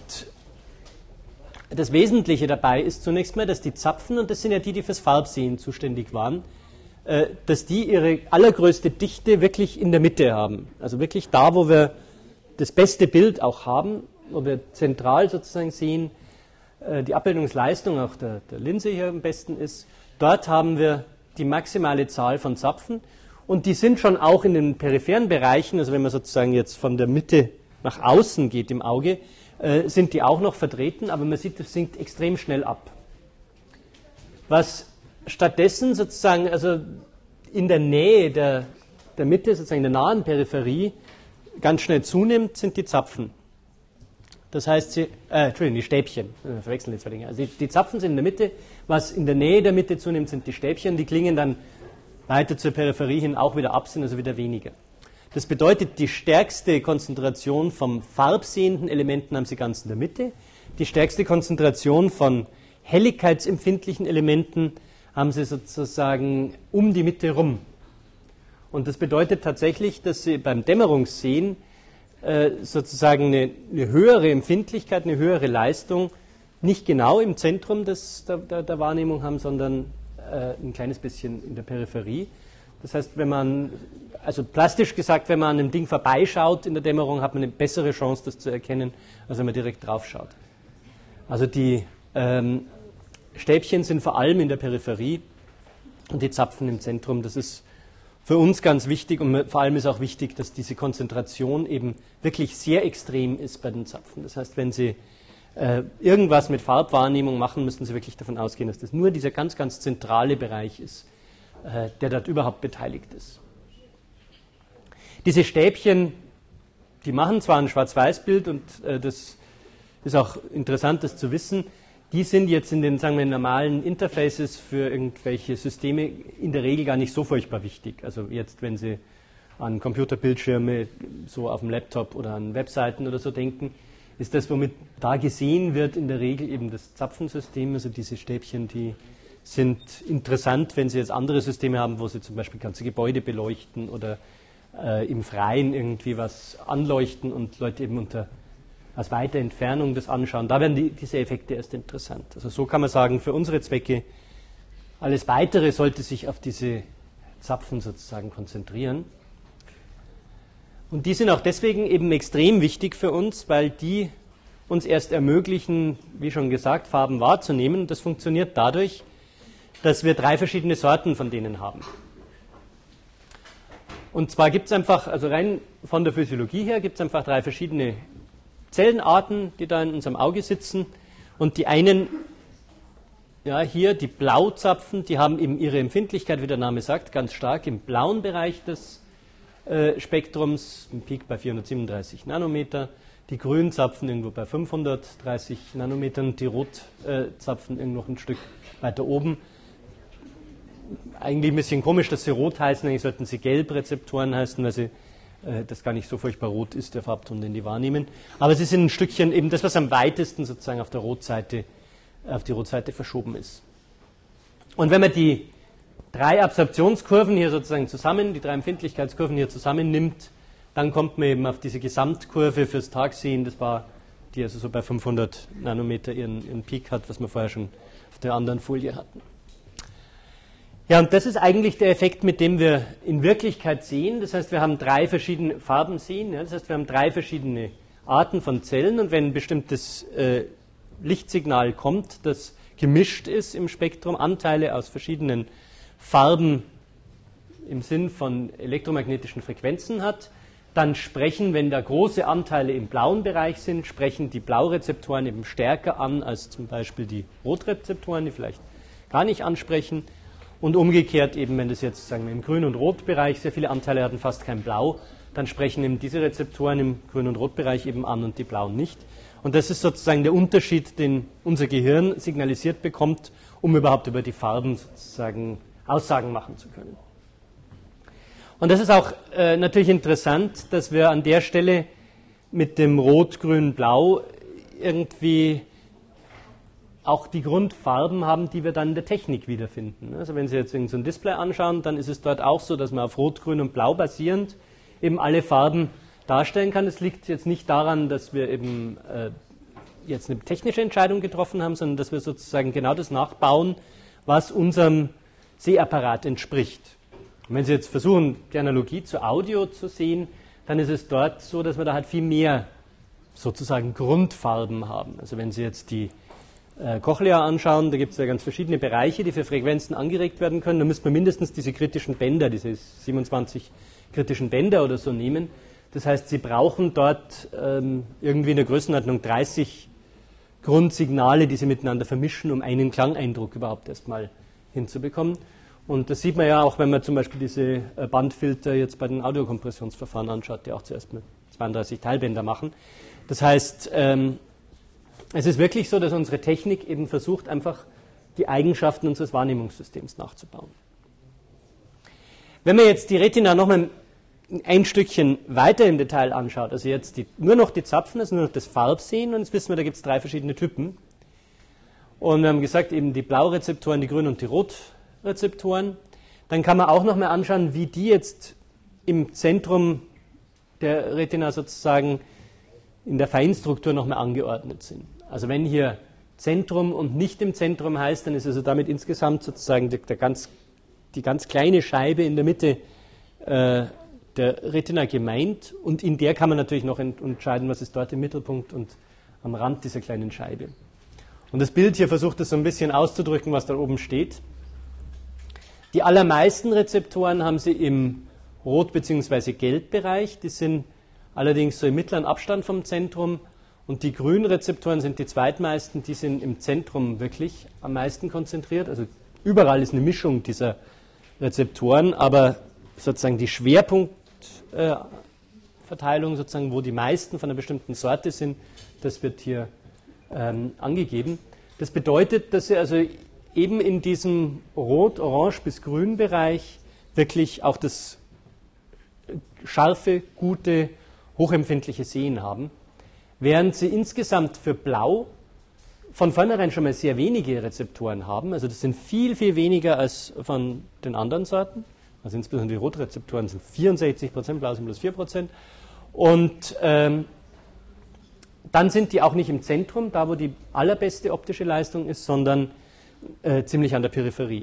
das Wesentliche dabei ist zunächst mal, dass die Zapfen, und das sind ja die, die fürs Farbsehen zuständig waren, dass die ihre allergrößte Dichte wirklich in der Mitte haben. Also wirklich da, wo wir das beste Bild auch haben, wo wir zentral sozusagen sehen, die Abbildungsleistung auch der Linse hier am besten ist. Dort haben wir die maximale Zahl von Zapfen und die sind schon auch in den peripheren Bereichen, also wenn man sozusagen jetzt von der Mitte nach außen geht im Auge, sind die auch noch vertreten, aber man sieht, das sinkt extrem schnell ab. Was stattdessen sozusagen, also in der Nähe der Mitte, sozusagen in der nahen Peripherie, ganz schnell zunimmt, sind die Zapfen. Das heißt, die Stäbchen, verwechseln die zwei Dinge. Also die Zapfen sind in der Mitte, was in der Nähe der Mitte zunimmt, sind die Stäbchen, die klingen dann weiter zur Peripherie hin auch wieder ab, sind also wieder weniger. Das bedeutet, die stärkste Konzentration von farbsehenden Elementen haben Sie ganz in der Mitte, die stärkste Konzentration von helligkeitsempfindlichen Elementen haben Sie sozusagen um die Mitte rum. Und das bedeutet tatsächlich, dass Sie beim Dämmerungssehen sozusagen eine höhere Empfindlichkeit, eine höhere Leistung nicht genau im Zentrum der Wahrnehmung haben, sondern ein kleines bisschen in der Peripherie. Das heißt, also plastisch gesagt, wenn man an einem Ding vorbeischaut in der Dämmerung, hat man eine bessere Chance, das zu erkennen, als wenn man direkt drauf schaut. Also die Stäbchen sind vor allem in der Peripherie und die Zapfen im Zentrum. Das ist für uns ganz wichtig und vor allem ist auch wichtig, dass diese Konzentration eben wirklich sehr extrem ist bei den Zapfen. Das heißt, wenn Sie irgendwas mit Farbwahrnehmung machen, müssen Sie wirklich davon ausgehen, dass das nur dieser ganz, ganz zentrale Bereich ist, der dort überhaupt beteiligt ist. Diese Stäbchen, die machen zwar ein Schwarz-Weiß-Bild und das ist auch interessant, das zu wissen, die sind jetzt in den, sagen wir, normalen Interfaces für irgendwelche Systeme in der Regel gar nicht so furchtbar wichtig. Also jetzt, wenn Sie an Computerbildschirme so auf dem Laptop oder an Webseiten oder so denken, ist das, womit da gesehen wird, in der Regel eben das Zapfensystem, also diese Stäbchen, die sind interessant, wenn Sie jetzt andere Systeme haben, wo Sie zum Beispiel ganze Gebäude beleuchten oder im Freien irgendwie was anleuchten und Leute eben aus weiter Entfernung das anschauen. Da werden diese Effekte erst interessant. Also so kann man sagen, für unsere Zwecke, alles Weitere sollte sich auf diese Zapfen sozusagen konzentrieren. Und die sind auch deswegen eben extrem wichtig für uns, weil die uns erst ermöglichen, wie schon gesagt, Farben wahrzunehmen. Das funktioniert dadurch, dass wir 3 verschiedene Sorten von denen haben. Und zwar gibt es einfach, also rein von der Physiologie her, gibt es einfach 3 verschiedene Zellenarten, die da in unserem Auge sitzen. Und die einen, ja hier die Blauzapfen, die haben eben ihre Empfindlichkeit, wie der Name sagt, ganz stark im blauen Bereich des Spektrums, ein Peak bei 437 Nanometer. Die Grünzapfen irgendwo bei 530 Nanometern, die Rotzapfen irgendwo noch ein Stück weiter oben. Eigentlich ein bisschen komisch, dass sie rot heißen, eigentlich sollten sie Gelbrezeptoren heißen, weil sie das gar nicht so furchtbar rot ist, der Farbton, den die wahrnehmen. Aber sie sind ein Stückchen eben das, was am weitesten sozusagen auf die Rotseite verschoben ist. Und wenn man die 3 Absorptionskurven hier sozusagen zusammen, die 3 Empfindlichkeitskurven hier zusammennimmt, dann kommt man eben auf diese Gesamtkurve fürs Tagsehen, das war die also so bei 500 Nanometer ihren Peak hat, was wir vorher schon auf der anderen Folie hatten. Ja, und das ist eigentlich der Effekt, mit dem wir in Wirklichkeit sehen. Das heißt, wir haben 3 verschiedene Farben sehen. Ja? Das heißt, wir haben 3 verschiedene Arten von Zellen. Und wenn ein bestimmtes Lichtsignal kommt, das gemischt ist im Spektrum, Anteile aus verschiedenen Farben im Sinn von elektromagnetischen Frequenzen hat, dann sprechen, wenn da große Anteile im blauen Bereich sind, sprechen die Blaurezeptoren eben stärker an als zum Beispiel die Rotrezeptoren, die vielleicht gar nicht ansprechen. Und umgekehrt eben, wenn das jetzt sagen wir, im Grün- und Rotbereich sehr viele Anteile hatten, fast kein Blau, dann sprechen eben diese Rezeptoren im Grün- und Rotbereich eben an und die blauen nicht. Und das ist sozusagen der Unterschied, den unser Gehirn signalisiert bekommt, um überhaupt über die Farben sozusagen Aussagen machen zu können. Und das ist auch natürlich interessant, dass wir an der Stelle mit dem Rot, Grün, Blau irgendwie auch die Grundfarben haben, die wir dann in der Technik wiederfinden. Also wenn Sie jetzt so ein Display anschauen, dann ist es dort auch so, dass man auf Rot, Grün und Blau basierend eben alle Farben darstellen kann. Es liegt jetzt nicht daran, dass wir eben jetzt eine technische Entscheidung getroffen haben, sondern dass wir sozusagen genau das nachbauen, was unserem Sehapparat entspricht. Und wenn Sie jetzt versuchen, die Analogie zu Audio zu sehen, dann ist es dort so, dass wir da halt viel mehr sozusagen Grundfarben haben. Also wenn Sie jetzt die Cochlea anschauen, da gibt es ja ganz verschiedene Bereiche, die für Frequenzen angeregt werden können. Da müsste man mindestens diese kritischen Bänder, diese 27 kritischen Bänder oder so nehmen. Das heißt, Sie brauchen dort irgendwie in der Größenordnung 30 Grundsignale, die Sie miteinander vermischen, um einen Klangeindruck überhaupt erstmal hinzubekommen. Und das sieht man ja auch, wenn man zum Beispiel diese Bandfilter jetzt bei den Audiokompressionsverfahren anschaut, die auch zuerst mit 32 Teilbänder machen. Das heißt, es ist wirklich so, dass unsere Technik eben versucht, einfach die Eigenschaften unseres Wahrnehmungssystems nachzubauen. Wenn man jetzt die Retina nochmal ein Stückchen weiter im Detail anschaut, also jetzt nur noch die Zapfen, also nur noch das Farbsehen, und jetzt wissen wir, da gibt es 3 verschiedene Typen. Und wir haben gesagt, eben die Blaurezeptoren, die Grün- und die Rotrezeptoren. Dann kann man auch nochmal anschauen, wie die jetzt im Zentrum der Retina sozusagen in der Feinstruktur nochmal angeordnet sind. Also wenn hier Zentrum und nicht im Zentrum heißt, dann ist also damit insgesamt sozusagen die ganz kleine Scheibe in der Mitte der Retina gemeint, und in der kann man natürlich noch entscheiden, was ist dort im Mittelpunkt und am Rand dieser kleinen Scheibe. Und das Bild hier versucht es so ein bisschen auszudrücken, was da oben steht. Die allermeisten Rezeptoren haben Sie im Rot- bzw. Gelbbereich, die sind allerdings so im mittleren Abstand vom Zentrum, und die grünen Rezeptoren sind die zweitmeisten, die sind im Zentrum wirklich am meisten konzentriert. Also überall ist eine Mischung dieser Rezeptoren, aber sozusagen die Schwerpunktverteilung, sozusagen, wo die meisten von einer bestimmten Sorte sind, das wird hier angegeben. Das bedeutet, dass Sie also eben in diesem Rot-, Orange- bis Grün-Bereich wirklich auch das scharfe, gute, hochempfindliche Sehen haben, während Sie insgesamt für Blau von vornherein schon mal sehr wenige Rezeptoren haben. Also das sind viel, viel weniger als von den anderen Sorten. Also insbesondere die Rotrezeptoren sind 64%, Blau sind bloß 4%. Und dann sind die auch nicht im Zentrum, da wo die allerbeste optische Leistung ist, sondern ziemlich an der Peripherie.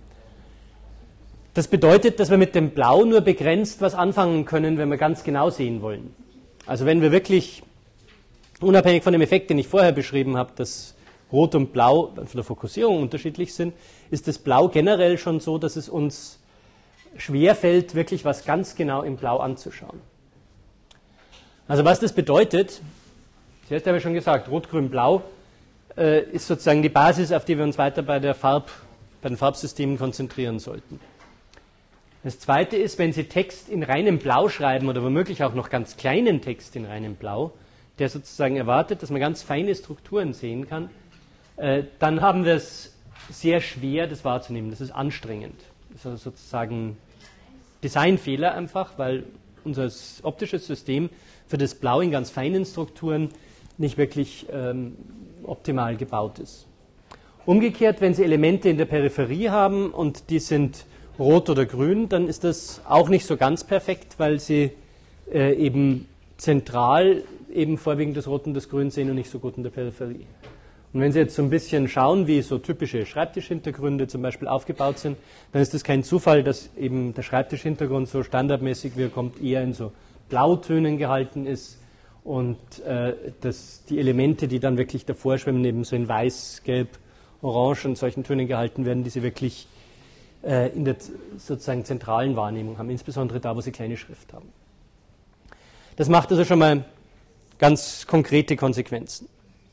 Das bedeutet, dass wir mit dem Blau nur begrenzt was anfangen können, wenn wir ganz genau sehen wollen. Also wenn wir wirklich, unabhängig von dem Effekt, den ich vorher beschrieben habe, dass Rot und Blau von der Fokussierung unterschiedlich sind, ist das Blau generell schon so, dass es uns schwerfällt, wirklich was ganz genau im Blau anzuschauen. Also was das bedeutet, zuerst habe ich schon gesagt, Rot, Grün, Blau ist sozusagen die Basis, auf die wir uns weiter bei den Farbsystemen konzentrieren sollten. Das Zweite ist, wenn Sie Text in reinem Blau schreiben oder womöglich auch noch ganz kleinen Text in reinem Blau, der sozusagen erwartet, dass man ganz feine Strukturen sehen kann, dann haben wir es sehr schwer, das wahrzunehmen. Das ist anstrengend. Das ist also sozusagen Designfehler einfach, weil unser optisches System für das Blau in ganz feinen Strukturen nicht wirklich optimal gebaut ist. Umgekehrt, wenn Sie Elemente in der Peripherie haben und die sind rot oder grün, dann ist das auch nicht so ganz perfekt, weil Sie eben zentral eben vorwiegend das Rot und das Grün sehen und nicht so gut in der Peripherie. Und wenn Sie jetzt so ein bisschen schauen, wie so typische Schreibtischhintergründe zum Beispiel aufgebaut sind, dann ist das kein Zufall, dass eben der Schreibtischhintergrund so standardmäßig, wie er kommt, eher in so Blautönen gehalten ist und dass die Elemente, die dann wirklich davor schwimmen, eben so in Weiß, Gelb, Orange und solchen Tönen gehalten werden, die Sie wirklich in der sozusagen zentralen Wahrnehmung haben, insbesondere da, wo Sie kleine Schrift haben. Das macht also schon mal ganz konkrete Konsequenzen.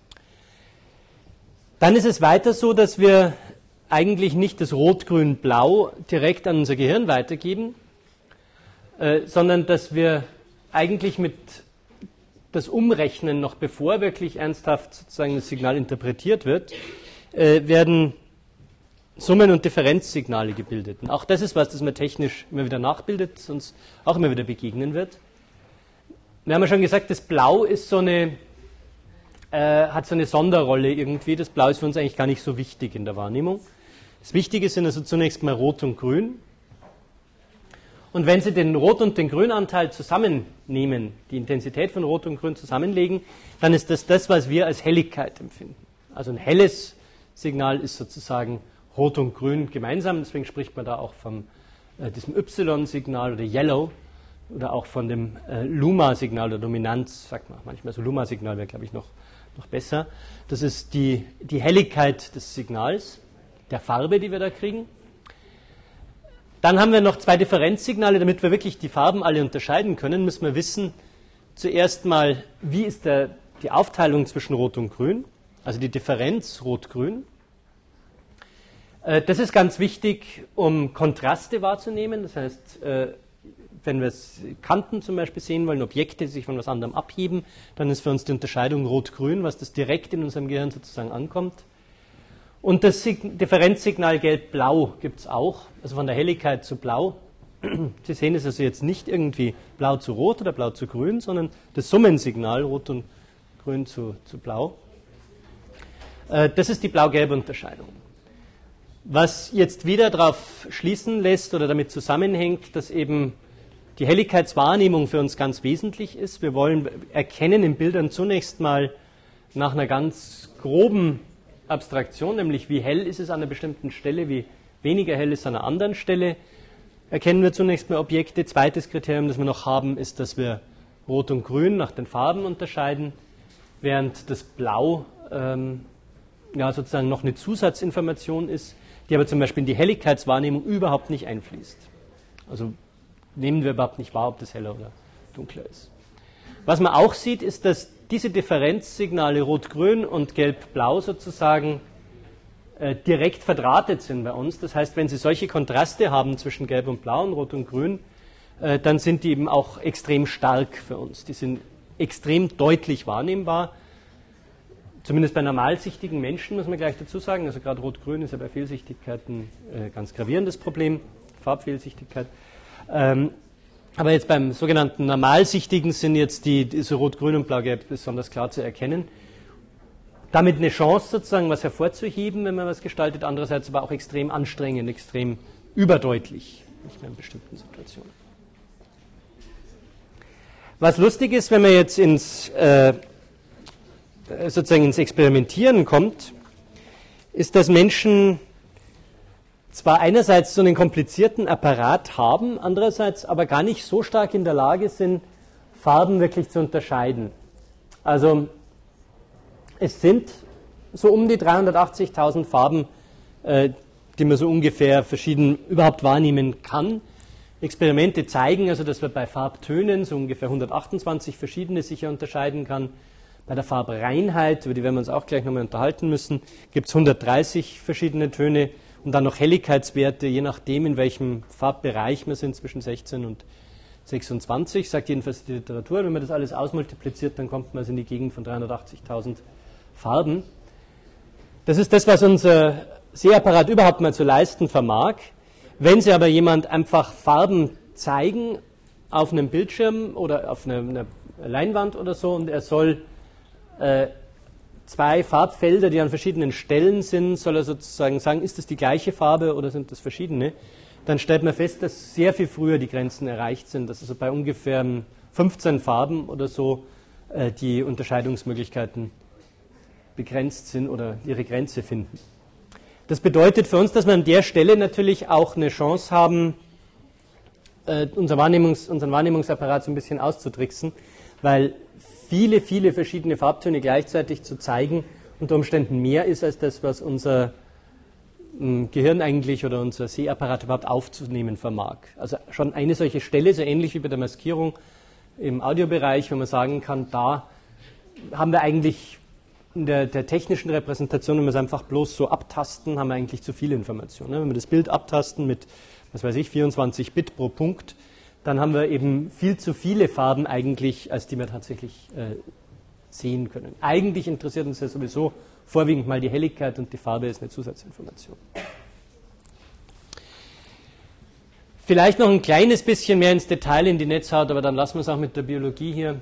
Dann ist es weiter so, dass wir eigentlich nicht das Rot, Grün, Blau direkt an unser Gehirn weitergeben, sondern dass wir eigentlich mit das Umrechnen, noch bevor wirklich ernsthaft sozusagen das Signal interpretiert wird, werden Summen- und Differenzsignale gebildet. Und auch das ist was, das man technisch immer wieder nachbildet, das uns auch immer wieder begegnen wird. Wir haben ja schon gesagt, das Blau ist hat so eine Sonderrolle irgendwie. Das Blau ist für uns eigentlich gar nicht so wichtig in der Wahrnehmung. Das Wichtige sind also zunächst mal Rot und Grün. Und wenn Sie den Rot- und den Grünanteil zusammennehmen, die Intensität von Rot und Grün zusammenlegen, dann ist das, was wir als Helligkeit empfinden. Also ein helles Signal ist sozusagen Rot und Grün gemeinsam, deswegen spricht man da auch von diesem Y-Signal oder Yellow oder auch von dem Luma-Signal oder Dominanz, sagt man manchmal so, Luma-Signal wäre, glaube ich, noch besser. Das ist die Helligkeit des Signals, der Farbe, die wir da kriegen. Dann haben wir noch zwei Differenzsignale, damit wir wirklich die Farben alle unterscheiden können, müssen wir wissen, zuerst mal, wie ist die Aufteilung zwischen Rot und Grün, also die Differenz Rot-Grün. Das ist ganz wichtig, um Kontraste wahrzunehmen, das heißt, wenn wir Kanten zum Beispiel sehen wollen, Objekte, die sich von was anderem abheben, dann ist für uns die Unterscheidung Rot-Grün, was das direkt in unserem Gehirn sozusagen ankommt. Und das Differenzsignal Gelb-Blau gibt es auch, also von der Helligkeit zu Blau. Sie sehen es also jetzt nicht irgendwie Blau zu Rot oder Blau zu Grün, sondern das Summensignal Rot und Grün zu Blau. Das ist die Blau-Gelb-Unterscheidung. Was jetzt wieder darauf schließen lässt oder damit zusammenhängt, dass eben die Helligkeitswahrnehmung für uns ganz wesentlich ist. Wir wollen erkennen in Bildern zunächst mal nach einer ganz groben Abstraktion, nämlich wie hell ist es an einer bestimmten Stelle, wie weniger hell ist es an einer anderen Stelle. Erkennen wir zunächst mal Objekte. Zweites Kriterium, das wir noch haben, ist, dass wir Rot und Grün nach den Farben unterscheiden, während das Blau sozusagen noch eine Zusatzinformation ist, die aber zum Beispiel in die Helligkeitswahrnehmung überhaupt nicht einfließt. Also nehmen wir überhaupt nicht wahr, ob das heller oder dunkler ist. Was man auch sieht, ist, dass diese Differenzsignale Rot-Grün und Gelb-Blau sozusagen direkt verdrahtet sind bei uns. Das heißt, wenn Sie solche Kontraste haben zwischen Gelb und Blau und Rot und Grün, dann sind die eben auch extrem stark für uns. Die sind extrem deutlich wahrnehmbar. Zumindest bei normalsichtigen Menschen, muss man gleich dazu sagen. Also gerade Rot-Grün ist ja bei Fehlsichtigkeiten ein ganz gravierendes Problem, Farbfehlsichtigkeit. Aber jetzt beim sogenannten Normalsichtigen sind jetzt diese Rot-Grün und Blau-Gelb besonders klar zu erkennen. Damit eine Chance sozusagen, was hervorzuheben, wenn man was gestaltet, andererseits aber auch extrem anstrengend, extrem überdeutlich, nicht mehr in bestimmten Situationen. Was lustig ist, wenn man jetzt sozusagen ins Experimentieren kommt, ist, dass Menschen zwar einerseits so einen komplizierten Apparat haben, andererseits aber gar nicht so stark in der Lage sind, Farben wirklich zu unterscheiden. Also es sind so um die 380.000 Farben, die man so ungefähr verschieden überhaupt wahrnehmen kann. Experimente zeigen also, dass man bei Farbtönen so ungefähr 128 verschiedene sicher unterscheiden kann. Bei der Farbreinheit, über die werden wir uns auch gleich nochmal unterhalten müssen, gibt es 130 verschiedene Töne und dann noch Helligkeitswerte, je nachdem, in welchem Farbbereich wir sind, zwischen 16 und 26, sagt jedenfalls die Literatur. Wenn man das alles ausmultipliziert, dann kommt man also in die Gegend von 380.000 Farben. Das ist das, was unser Sehapparat überhaupt mal zu leisten vermag. Wenn Sie aber jemand einfach Farben zeigen auf einem Bildschirm oder auf einer Leinwand oder so und er soll zwei Farbfelder, die an verschiedenen Stellen sind, soll er sozusagen sagen, ist das die gleiche Farbe oder sind das verschiedene? Dann stellt man fest, dass sehr viel früher die Grenzen erreicht sind, dass also bei ungefähr 15 Farben oder so die Unterscheidungsmöglichkeiten begrenzt sind oder ihre Grenze finden. Das bedeutet für uns, dass wir an der Stelle natürlich auch eine Chance haben, unseren Wahrnehmungsapparat so ein bisschen auszutricksen, weil viele, viele verschiedene Farbtöne gleichzeitig zu zeigen unter Umständen mehr ist als das, was unser Gehirn eigentlich oder unser Sehapparat überhaupt aufzunehmen vermag. Also schon eine solche Stelle, so ähnlich wie bei der Maskierung im Audiobereich, wenn man sagen kann, da haben wir eigentlich in der technischen Repräsentation, wenn wir es einfach bloß so abtasten, haben wir eigentlich zu viel Information. Wenn wir das Bild abtasten mit, 24 Bit pro Punkt, dann haben wir eben viel zu viele Farben eigentlich, als die wir tatsächlich sehen können. Eigentlich interessiert uns ja sowieso vorwiegend mal die Helligkeit und die Farbe ist eine Zusatzinformation. Vielleicht noch ein kleines bisschen mehr ins Detail in die Netzhaut, aber dann lassen wir es auch mit der Biologie hier.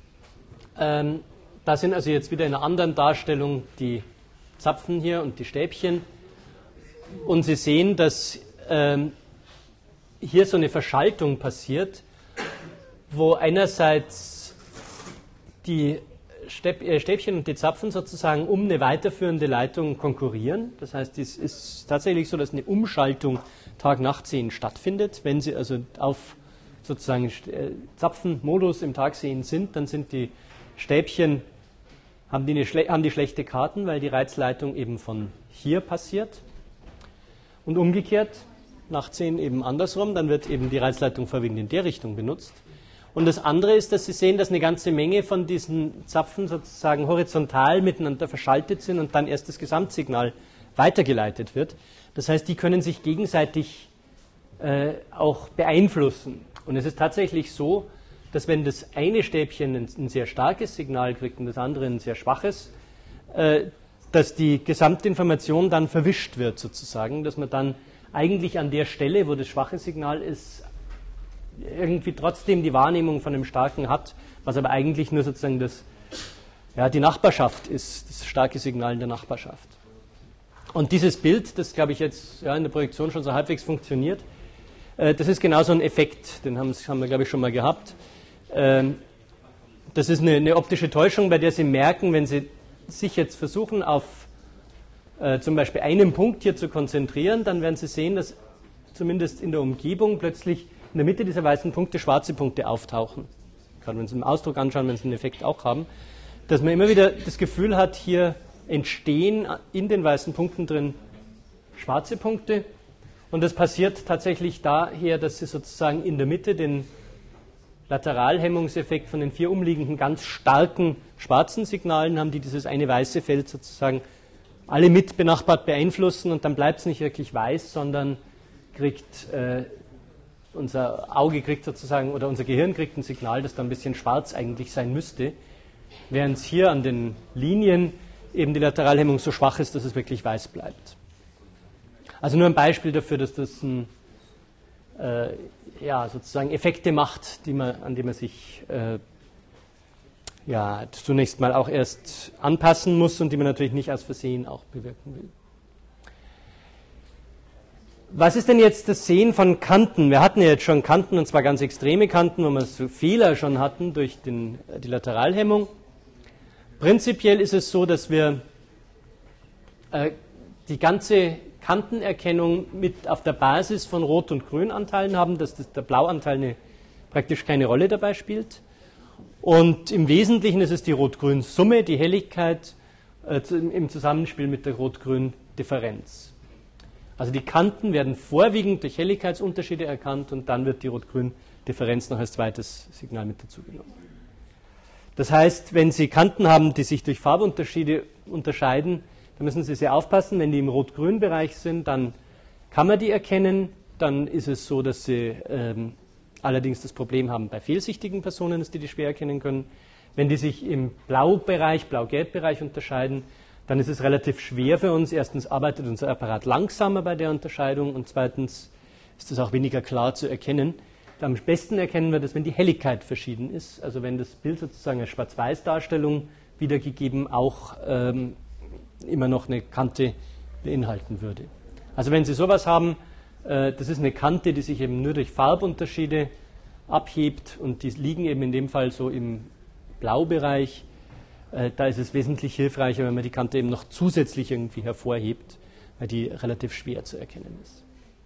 Da sind also jetzt wieder in einer anderen Darstellung die Zapfen hier und die Stäbchen. Und Sie sehen, dass hier so eine Verschaltung passiert, wo einerseits die Stäbchen und die Zapfen sozusagen um eine weiterführende Leitung konkurrieren. Das heißt, es ist tatsächlich so, dass eine Umschaltung Tag-Nacht-Sehen stattfindet. Wenn Sie also auf sozusagen Zapfenmodus im Tagsehen sind, dann sind die Stäbchen, haben die schlechte Karten, weil die Reizleitung eben von hier passiert. Und umgekehrt, Nachtsehen eben andersrum, dann wird eben die Reizleitung vorwiegend in der Richtung benutzt. Und das andere ist, dass Sie sehen, dass eine ganze Menge von diesen Zapfen sozusagen horizontal miteinander verschaltet sind und dann erst das Gesamtsignal weitergeleitet wird. Das heißt, die können sich gegenseitig auch beeinflussen. Und es ist tatsächlich so, dass wenn das eine Stäbchen ein sehr starkes Signal kriegt und das andere ein sehr schwaches, dass die Gesamtinformation dann verwischt wird sozusagen, dass man dann eigentlich an der Stelle, wo das schwache Signal ist, irgendwie trotzdem die Wahrnehmung von einem starken hat, was aber eigentlich nur sozusagen die Nachbarschaft ist, das starke Signal in der Nachbarschaft. Und dieses Bild, das glaube ich jetzt in der Projektion schon so halbwegs funktioniert, das ist genau so ein Effekt, den haben wir glaube ich schon mal gehabt. Das ist eine optische Täuschung, bei der Sie merken, wenn Sie sich jetzt versuchen, auf zum Beispiel einen Punkt hier zu konzentrieren, dann werden Sie sehen, dass zumindest in der Umgebung plötzlich in der Mitte dieser weißen Punkte schwarze Punkte auftauchen. Gerade wenn Sie den Ausdruck anschauen, wenn Sie den Effekt auch haben, dass man immer wieder das Gefühl hat, hier entstehen in den weißen Punkten drin schwarze Punkte. Und das passiert tatsächlich daher, dass Sie sozusagen in der Mitte den Lateralhemmungseffekt von den 4 umliegenden ganz starken schwarzen Signalen haben, die dieses eine weiße Feld sozusagen alle mit benachbart beeinflussen, und dann bleibt es nicht wirklich weiß, sondern unser Auge kriegt sozusagen, oder unser Gehirn kriegt ein Signal, das dann ein bisschen schwarz eigentlich sein müsste, während es hier an den Linien eben die Lateralhemmung so schwach ist, dass es wirklich weiß bleibt. Also nur ein Beispiel dafür, dass das sozusagen Effekte macht, an die man sich zunächst mal auch erst anpassen muss und die man natürlich nicht aus Versehen auch bewirken will. Was ist denn jetzt das Sehen von Kanten? Wir hatten ja jetzt schon Kanten, und zwar ganz extreme Kanten, wo wir so Fehler schon hatten durch die Lateralhemmung. Prinzipiell ist es so, dass wir die ganze Kantenerkennung mit auf der Basis von Rot- und Grünanteilen haben, dass der Blauanteil praktisch keine Rolle dabei spielt. Und im Wesentlichen ist es die Rot-Grün-Summe, die Helligkeit im Zusammenspiel mit der Rot-Grün-Differenz. Also die Kanten werden vorwiegend durch Helligkeitsunterschiede erkannt und dann wird die Rot-Grün-Differenz noch als zweites Signal mit dazugenommen. Das heißt, wenn Sie Kanten haben, die sich durch Farbunterschiede unterscheiden, dann müssen Sie sehr aufpassen. Wenn die im Rot-Grün-Bereich sind, dann kann man die erkennen. Dann ist es so, dass Sie allerdings das Problem haben bei fehlsichtigen Personen, dass die schwer erkennen können. Wenn die sich im Blau-Bereich, Blau-Gelb-Bereich unterscheiden, dann ist es relativ schwer für uns. Erstens arbeitet unser Apparat langsamer bei der Unterscheidung und zweitens ist es auch weniger klar zu erkennen. Am besten erkennen wir das, wenn die Helligkeit verschieden ist. Also wenn das Bild sozusagen als Schwarz-Weiß-Darstellung wiedergegeben auch immer noch eine Kante beinhalten würde. Also wenn Sie sowas haben, das ist eine Kante, die sich eben nur durch Farbunterschiede abhebt und die liegen eben in dem Fall so im Blaubereich. Da ist es wesentlich hilfreicher, wenn man die Kante eben noch zusätzlich irgendwie hervorhebt, weil die relativ schwer zu erkennen ist.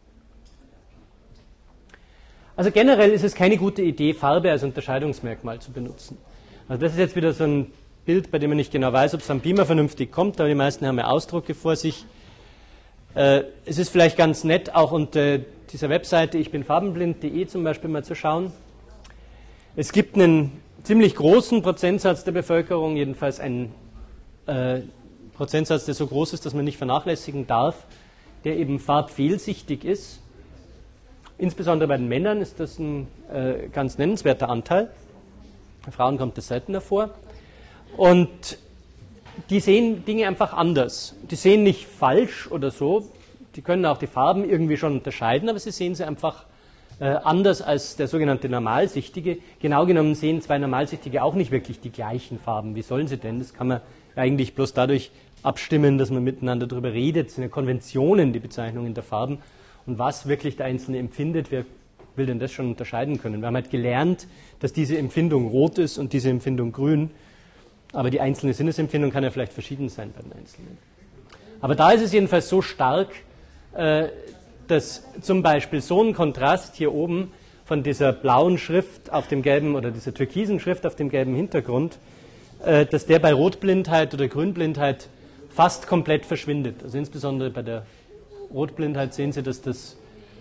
Also generell ist es keine gute Idee, Farbe als Unterscheidungsmerkmal zu benutzen. Also das ist jetzt wieder so ein Bild, bei dem man nicht genau weiß, ob es am Beamer vernünftig kommt, aber die meisten haben ja Ausdrucke vor sich. Es ist vielleicht ganz nett, auch unter dieser Webseite ichbinfarbenblind.de zum Beispiel mal zu schauen. Es gibt einen ziemlich großen Prozentsatz der Bevölkerung, jedenfalls einen Prozentsatz, der so groß ist, dass man nicht vernachlässigen darf, der eben farbfehlsichtig ist. Insbesondere bei den Männern ist das ein ganz nennenswerter Anteil. Bei Frauen kommt das seltener vor. Und die sehen Dinge einfach anders. Die sehen nicht falsch oder so. Die können auch die Farben irgendwie schon unterscheiden, aber sie sehen sie einfach anders als der sogenannte Normalsichtige. Genau genommen sehen zwei Normalsichtige auch nicht wirklich die gleichen Farben. Wie sollen sie denn? Das kann man eigentlich bloß dadurch abstimmen, dass man miteinander darüber redet. Das sind ja Konventionen, die Bezeichnungen der Farben. Und was wirklich der Einzelne empfindet, will denn das schon unterscheiden können? Wir haben halt gelernt, dass diese Empfindung rot ist und diese Empfindung grün, aber die einzelne Sinnesempfindung kann ja vielleicht verschieden sein bei den Einzelnen. Aber da ist es jedenfalls so stark, dass zum Beispiel so ein Kontrast hier oben von dieser blauen Schrift auf dem gelben oder dieser türkisen Schrift auf dem gelben Hintergrund, dass der bei Rotblindheit oder Grünblindheit fast komplett verschwindet. Also insbesondere bei der Rotblindheit sehen Sie, dass das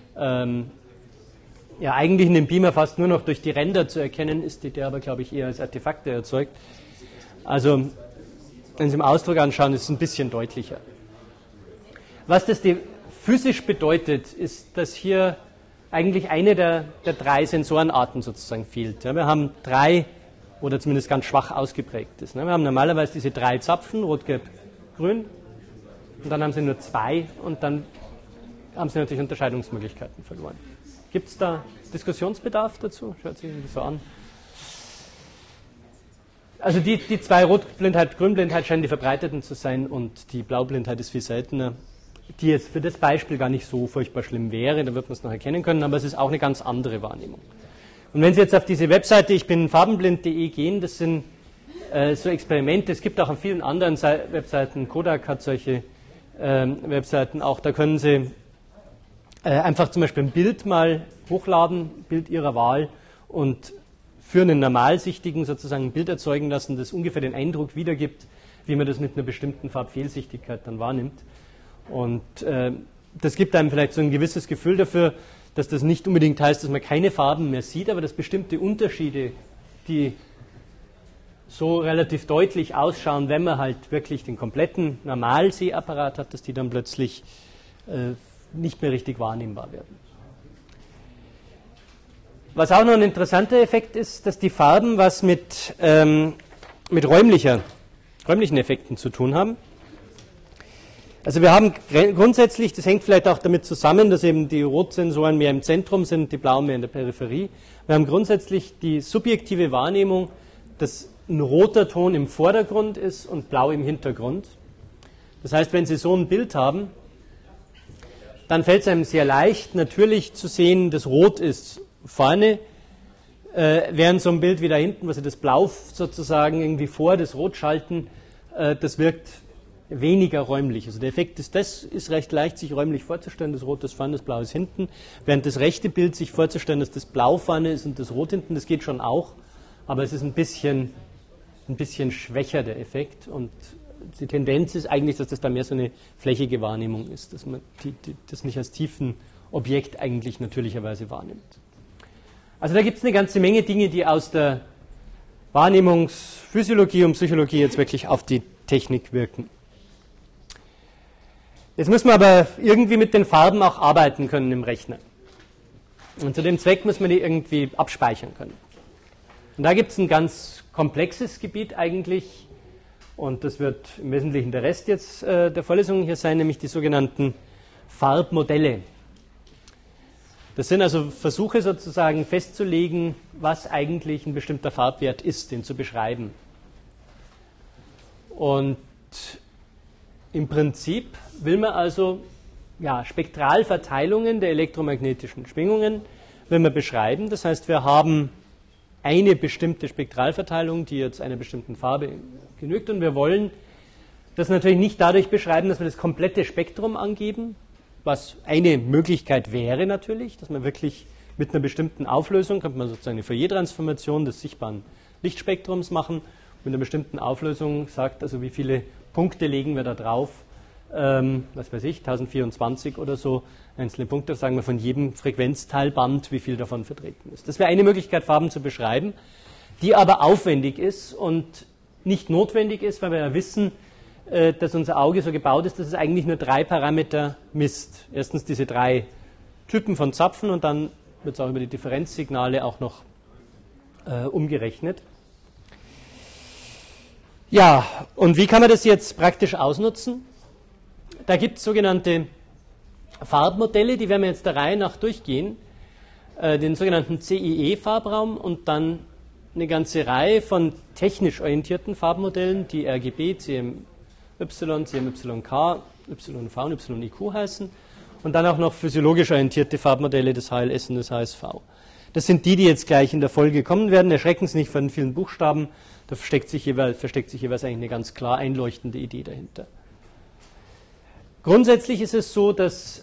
ja eigentlich in dem Beamer fast nur noch durch die Ränder zu erkennen ist, die der aber, glaube ich, eher als Artefakte erzeugt. Also, wenn Sie im Ausdruck anschauen, ist es ein bisschen deutlicher. Was das physisch bedeutet, ist, dass hier eigentlich eine der drei Sensorenarten sozusagen fehlt. Ja, wir haben drei, oder zumindest ganz schwach ausgeprägt ist. Ne? Wir haben normalerweise diese drei Zapfen, rot, gelb, grün, und dann haben Sie nur zwei, und dann haben Sie natürlich Unterscheidungsmöglichkeiten verloren. Gibt es da Diskussionsbedarf dazu? Schaut sich irgendwie so an. Also die zwei, Rotblindheit, Grünblindheit, scheinen die verbreiteten zu sein, und die Blaublindheit ist viel seltener, die jetzt für das Beispiel gar nicht so furchtbar schlimm wäre, da wird man es noch erkennen können, aber es ist auch eine ganz andere Wahrnehmung. Und wenn Sie jetzt auf diese Webseite ichbinfarbenblind.de gehen, das sind so Experimente, es gibt auch an vielen anderen Webseiten, Kodak hat solche Webseiten auch, da können Sie einfach zum Beispiel ein Bild mal hochladen, Bild Ihrer Wahl, und für einen Normalsichtigen sozusagen ein Bild erzeugen lassen, das ungefähr den Eindruck wiedergibt, wie man das mit einer bestimmten Farbfehlsichtigkeit dann wahrnimmt. Und das gibt einem vielleicht so ein gewisses Gefühl dafür, dass das nicht unbedingt heißt, dass man keine Farben mehr sieht, aber dass bestimmte Unterschiede, die so relativ deutlich ausschauen, wenn man halt wirklich den kompletten Normalsehapparat hat, dass die dann plötzlich nicht mehr richtig wahrnehmbar werden. Was auch noch ein interessanter Effekt ist, dass die Farben was mit räumlichen Effekten zu tun haben. Also wir haben grundsätzlich, das hängt vielleicht auch damit zusammen, dass eben die Rotsensoren mehr im Zentrum sind, die blauen mehr in der Peripherie. Wir haben grundsätzlich die subjektive Wahrnehmung, dass ein roter Ton im Vordergrund ist und blau im Hintergrund. Das heißt, wenn Sie so ein Bild haben, dann fällt es einem sehr leicht, natürlich zu sehen, dass rot ist vorne, während so ein Bild wie da hinten, wo Sie das Blau sozusagen irgendwie vor das Rot schalten, das wirkt weniger räumlich. Also der Effekt ist, das ist recht leicht, sich räumlich vorzustellen, das Rot ist vorne, das Blau ist hinten, während das rechte Bild sich vorzustellen, dass das Blau vorne ist und das Rot hinten, das geht schon auch, aber es ist ein bisschen schwächer, der Effekt, und die Tendenz ist eigentlich, dass das da mehr so eine flächige Wahrnehmung ist, dass man das nicht als tiefen Objekt eigentlich natürlicherweise wahrnimmt. Also da gibt es eine ganze Menge Dinge, die aus der Wahrnehmungsphysiologie und Psychologie jetzt wirklich auf die Technik wirken. Jetzt muss man aber irgendwie mit den Farben auch arbeiten können im Rechner. Und zu dem Zweck muss man die irgendwie abspeichern können. Und da gibt es ein ganz komplexes Gebiet eigentlich, und das wird im Wesentlichen der Rest jetzt der Vorlesung hier sein, nämlich die sogenannten Farbmodelle. Das sind also Versuche sozusagen festzulegen, was eigentlich ein bestimmter Farbwert ist, den zu beschreiben. Und im Prinzip will man also Spektralverteilungen der elektromagnetischen Schwingungen will man beschreiben. Das heißt, wir haben eine bestimmte Spektralverteilung, die jetzt einer bestimmten Farbe genügt, und wir wollen das natürlich nicht dadurch beschreiben, dass wir das komplette Spektrum angeben, was eine Möglichkeit wäre natürlich, dass man wirklich mit einer bestimmten Auflösung, könnte man sozusagen eine Fourier-Transformation des sichtbaren Lichtspektrums machen, mit einer bestimmten Auflösung sagt, also wie viele Punkte legen wir da drauf, was weiß ich, 1024 oder so, einzelne Punkte, sagen wir von jedem Frequenzteilband, wie viel davon vertreten ist. Das wäre eine Möglichkeit, Farben zu beschreiben, die aber aufwendig ist und nicht notwendig ist, weil wir ja wissen, dass unser Auge so gebaut ist, dass es eigentlich nur 3 Parameter misst. Erstens diese 3 Typen von Zapfen, und dann wird es auch über die Differenzsignale auch noch umgerechnet. Ja, und wie kann man das jetzt praktisch ausnutzen? Da gibt es sogenannte Farbmodelle, die werden wir jetzt der Reihe nach durchgehen, den sogenannten CIE-Farbraum und dann eine ganze Reihe von technisch orientierten Farbmodellen, die RGB, CMY, CMYK, YV und YIQ heißen. und dann auch noch physiologisch orientierte Farbmodelle des HLS und des HSV. Das sind die jetzt gleich in der Folge kommen werden. Erschrecken Sie nicht von den vielen Buchstaben, da versteckt sich jeweils eigentlich eine ganz klar einleuchtende Idee dahinter. Grundsätzlich ist es so, dass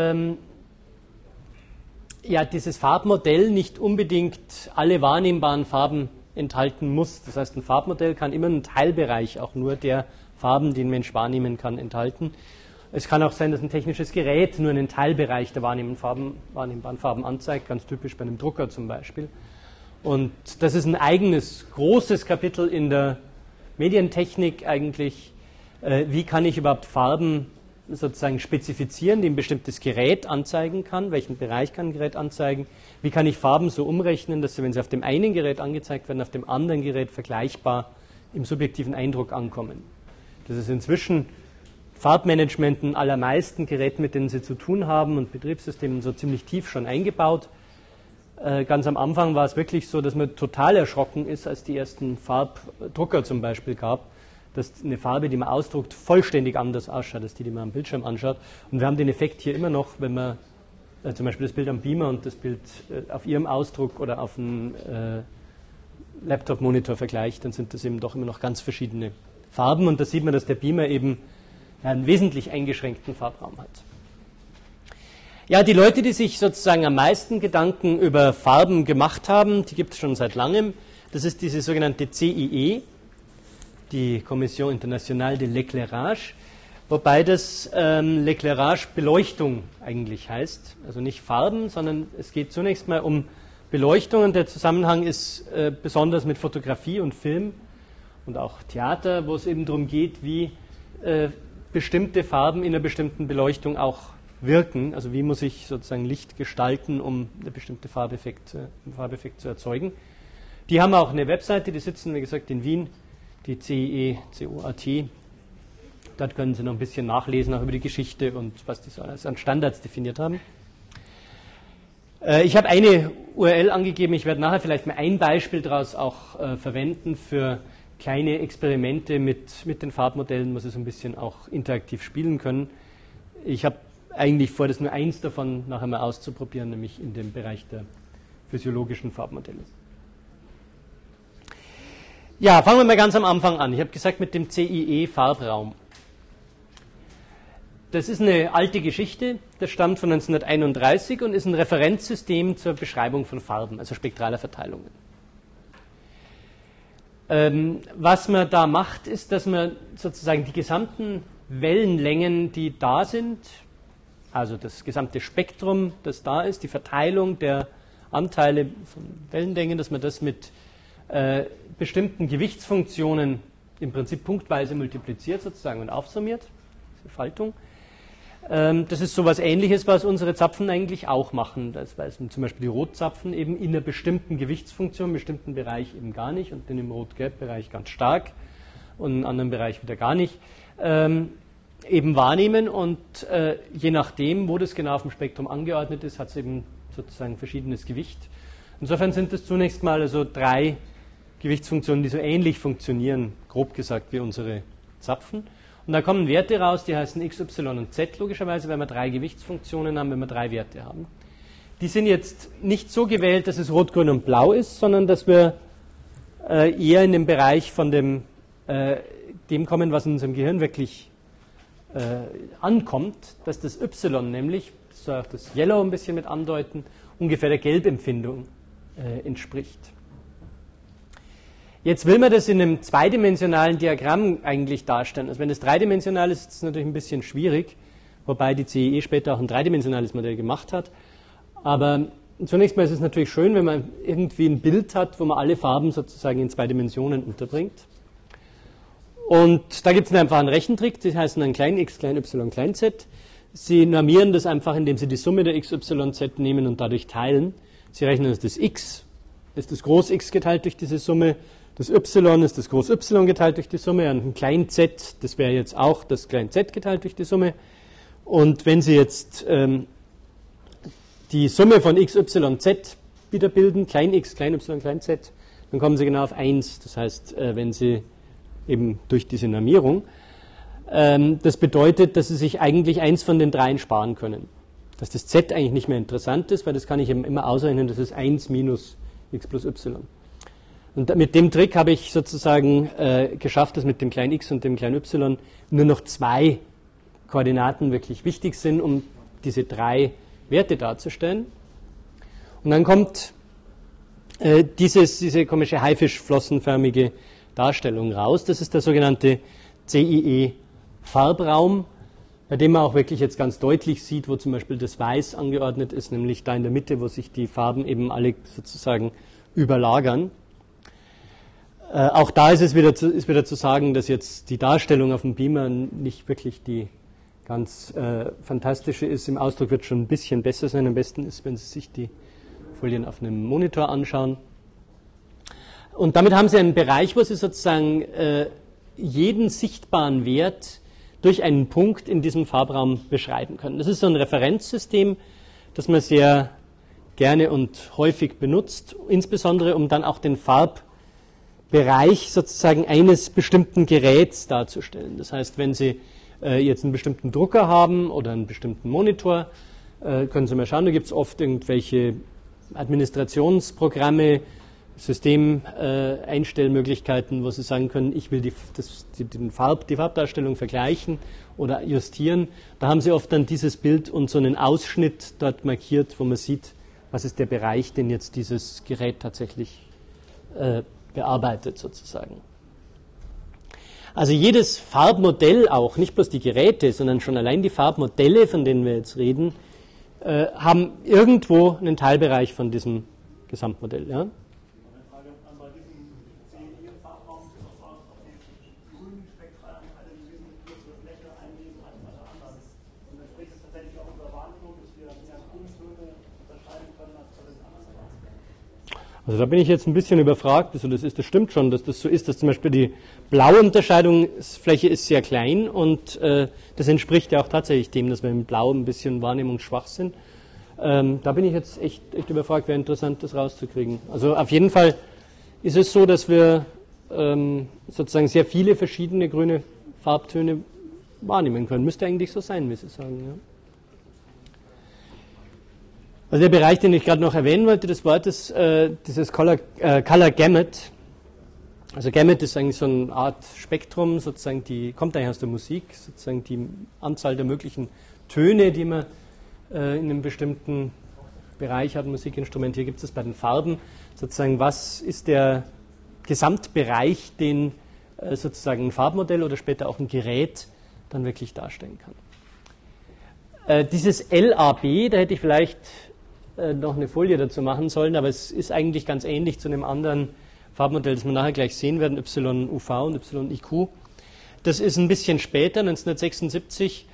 dieses Farbmodell nicht unbedingt alle wahrnehmbaren Farben enthalten muss. Das heißt, ein Farbmodell kann immer einen Teilbereich auch nur der Farben, die ein Mensch wahrnehmen kann, enthalten. Es kann auch sein, dass ein technisches Gerät nur einen Teilbereich der wahrnehmbaren Farben anzeigt, ganz typisch bei einem Drucker zum Beispiel. Und das ist ein eigenes, großes Kapitel in der Medientechnik eigentlich. Wie kann ich überhaupt Farben sozusagen spezifizieren, die ein bestimmtes Gerät anzeigen kann? Welchen Bereich kann ein Gerät anzeigen? Wie kann ich Farben so umrechnen, dass sie, wenn sie auf dem einen Gerät angezeigt werden, auf dem anderen Gerät vergleichbar im subjektiven Eindruck ankommen? Das ist inzwischen Farbmanagement in allermeisten Geräten, mit denen Sie zu tun haben und Betriebssystemen so ziemlich tief schon eingebaut. Ganz am Anfang war es wirklich so, dass man total erschrocken ist, als die ersten Farbdrucker zum Beispiel gab, dass eine Farbe, die man ausdruckt, vollständig anders ausschaut, als die man am Bildschirm anschaut. Und wir haben den Effekt hier immer noch, wenn man zum Beispiel das Bild am Beamer und das Bild auf Ihrem Ausdruck oder auf einem Laptop-Monitor vergleicht, dann sind das eben doch immer noch ganz verschiedene Farben. Und da sieht man, dass der Beamer eben einen wesentlich eingeschränkten Farbraum hat. Ja, die Leute, die sich sozusagen am meisten Gedanken über Farben gemacht haben, die gibt es schon seit langem. Das ist diese sogenannte CIE, die Commission Internationale de l'Éclairage, wobei das L'Éclairage Beleuchtung eigentlich heißt. Also nicht Farben, sondern es geht zunächst mal um Beleuchtung und der Zusammenhang ist besonders mit Fotografie und Film und auch Theater, wo es eben darum geht, wie bestimmte Farben in einer bestimmten Beleuchtung auch wirken. Also wie muss ich sozusagen Licht gestalten, um einen bestimmten Farbeffekt zu erzeugen. Die haben auch eine Webseite, die sitzen, wie gesagt, in Wien, die CIE.COAT. Dort können Sie noch ein bisschen nachlesen, auch über die Geschichte und was die so alles an Standards definiert haben. Ich habe eine URL angegeben, ich werde nachher vielleicht mal ein Beispiel daraus auch verwenden für kleine Experimente mit den Farbmodellen, wo Sie so ein bisschen auch interaktiv spielen können. Ich habe eigentlich vor, das nur eins davon nachher mal auszuprobieren, nämlich in dem Bereich der physiologischen Farbmodelle. Ja, fangen wir mal ganz am Anfang an. Ich habe gesagt, mit dem CIE-Farbraum. Das ist eine alte Geschichte, das stammt von 1931 und ist ein Referenzsystem zur Beschreibung von Farben, also spektraler Verteilungen. Was man da macht, ist, dass man sozusagen die gesamten Wellenlängen, die da sind, also das gesamte Spektrum, das da ist, die Verteilung der Anteile von Wellenlängen, dass man das mit bestimmten Gewichtsfunktionen im Prinzip punktweise multipliziert sozusagen und aufsummiert, diese Faltung. Das ist so etwas Ähnliches, was unsere Zapfen eigentlich auch machen. Das weiß zum Beispiel die Rotzapfen eben in einer bestimmten Gewichtsfunktion, im bestimmten Bereich eben gar nicht und in dem Rot-Gelb-Bereich ganz stark und in einem anderen Bereich wieder gar nicht, eben wahrnehmen und je nachdem, wo das genau auf dem Spektrum angeordnet ist, hat es eben sozusagen verschiedenes Gewicht. Insofern sind es zunächst mal also 3 Gewichtsfunktionen, die so ähnlich funktionieren, grob gesagt, wie unsere Zapfen. Und da kommen Werte raus, die heißen x, y und z, logischerweise, weil wir 3 Gewichtsfunktionen haben, wenn wir 3 Werte haben. Die sind jetzt nicht so gewählt, dass es rot, grün und blau ist, sondern dass wir eher in den Bereich von dem kommen, was in unserem Gehirn wirklich ankommt, dass das y nämlich, das soll auch das Yellow ein bisschen mit andeuten, ungefähr der Gelbempfindung entspricht. Jetzt will man das in einem zweidimensionalen Diagramm eigentlich darstellen. Also wenn es dreidimensional ist, ist es natürlich ein bisschen schwierig, wobei die CIE später auch ein dreidimensionales Modell gemacht hat. Aber zunächst mal ist es natürlich schön, wenn man irgendwie ein Bild hat, wo man alle Farben sozusagen in 2 Dimensionen unterbringt. Und da gibt es einfach einen Rechentrick, die heißen dann klein x, klein y, klein z. Sie normieren das einfach, indem Sie die Summe der x, y, z nehmen und dadurch teilen. Sie rechnen, dass das x ist das Groß x geteilt durch diese Summe, das y ist das Groß y geteilt durch die Summe und ein klein z, das wäre jetzt auch das klein z geteilt durch die Summe. Und wenn Sie jetzt die Summe von x, y, z wieder bilden, klein x, klein y, klein z, dann kommen Sie genau auf 1. Das heißt, wenn Sie eben durch diese Normierung, das bedeutet, dass Sie sich eigentlich eins von den 3 sparen können. dass das Z eigentlich nicht mehr interessant ist, weil das kann ich eben immer ausrechnen, das ist 1 minus x plus y. Und mit dem Trick habe ich sozusagen geschafft, dass mit dem kleinen x und dem kleinen y nur noch 2 Koordinaten wirklich wichtig sind, um diese 3 Werte darzustellen. Und dann kommt diese komische haifischflossenförmige Darstellung raus. Das ist der sogenannte CIE-Farbraum, bei dem man auch wirklich jetzt ganz deutlich sieht, wo zum Beispiel das Weiß angeordnet ist, nämlich da in der Mitte, wo sich die Farben eben alle sozusagen überlagern. Auch da ist wieder zu sagen, dass jetzt die Darstellung auf dem Beamer nicht wirklich die ganz fantastische ist. Im Ausdruck wird schon ein bisschen besser sein. Am besten ist, wenn Sie sich die Folien auf einem Monitor anschauen. Und damit haben Sie einen Bereich, wo Sie sozusagen jeden sichtbaren Wert durch einen Punkt in diesem Farbraum beschreiben können. Das ist so ein Referenzsystem, das man sehr gerne und häufig benutzt, insbesondere um dann auch den Farbbereich sozusagen eines bestimmten Geräts darzustellen. Das heißt, wenn Sie jetzt einen bestimmten Drucker haben oder einen bestimmten Monitor, können Sie mal schauen, da gibt es oft irgendwelche Administrationsprogramme, Systemeinstellmöglichkeiten, wo Sie sagen können, ich will die Farbdarstellung vergleichen oder justieren. Da haben Sie oft dann dieses Bild und so einen Ausschnitt dort markiert, wo man sieht, was ist der Bereich, den jetzt dieses Gerät tatsächlich bearbeitet sozusagen. Also jedes Farbmodell auch, nicht bloß die Geräte, sondern schon allein die Farbmodelle, von denen wir jetzt reden, haben irgendwo einen Teilbereich von diesem Gesamtmodell. Ja? Also da bin ich jetzt ein bisschen überfragt, also das stimmt schon, dass das so ist, dass zum Beispiel die blaue Unterscheidungsfläche ist sehr klein und das entspricht ja auch tatsächlich dem, dass wir im Blau ein bisschen wahrnehmungsschwach sind. Da bin ich jetzt echt überfragt, wäre interessant, das rauszukriegen. Also auf jeden Fall ist es so, dass wir sozusagen sehr viele verschiedene grüne Farbtöne wahrnehmen können. Müsste eigentlich so sein, wie Sie sagen. Ja. Also der Bereich, den ich gerade noch erwähnen wollte, das Wort ist dieses Color Gamut. Also Gamut ist eigentlich so eine Art Spektrum, sozusagen die kommt eigentlich aus der Musik, sozusagen die Anzahl der möglichen Töne, die man in einem bestimmten Bereich hat, Musikinstrument. Hier gibt es bei den Farben sozusagen, was ist der Gesamtbereich, den sozusagen ein Farbmodell oder später auch ein Gerät dann wirklich darstellen kann. Dieses LAB, da hätte ich vielleicht noch eine Folie dazu machen sollen, aber es ist eigentlich ganz ähnlich zu einem anderen Farbmodell, das wir nachher gleich sehen werden, YUV und YIQ. Das ist ein bisschen später, 1976.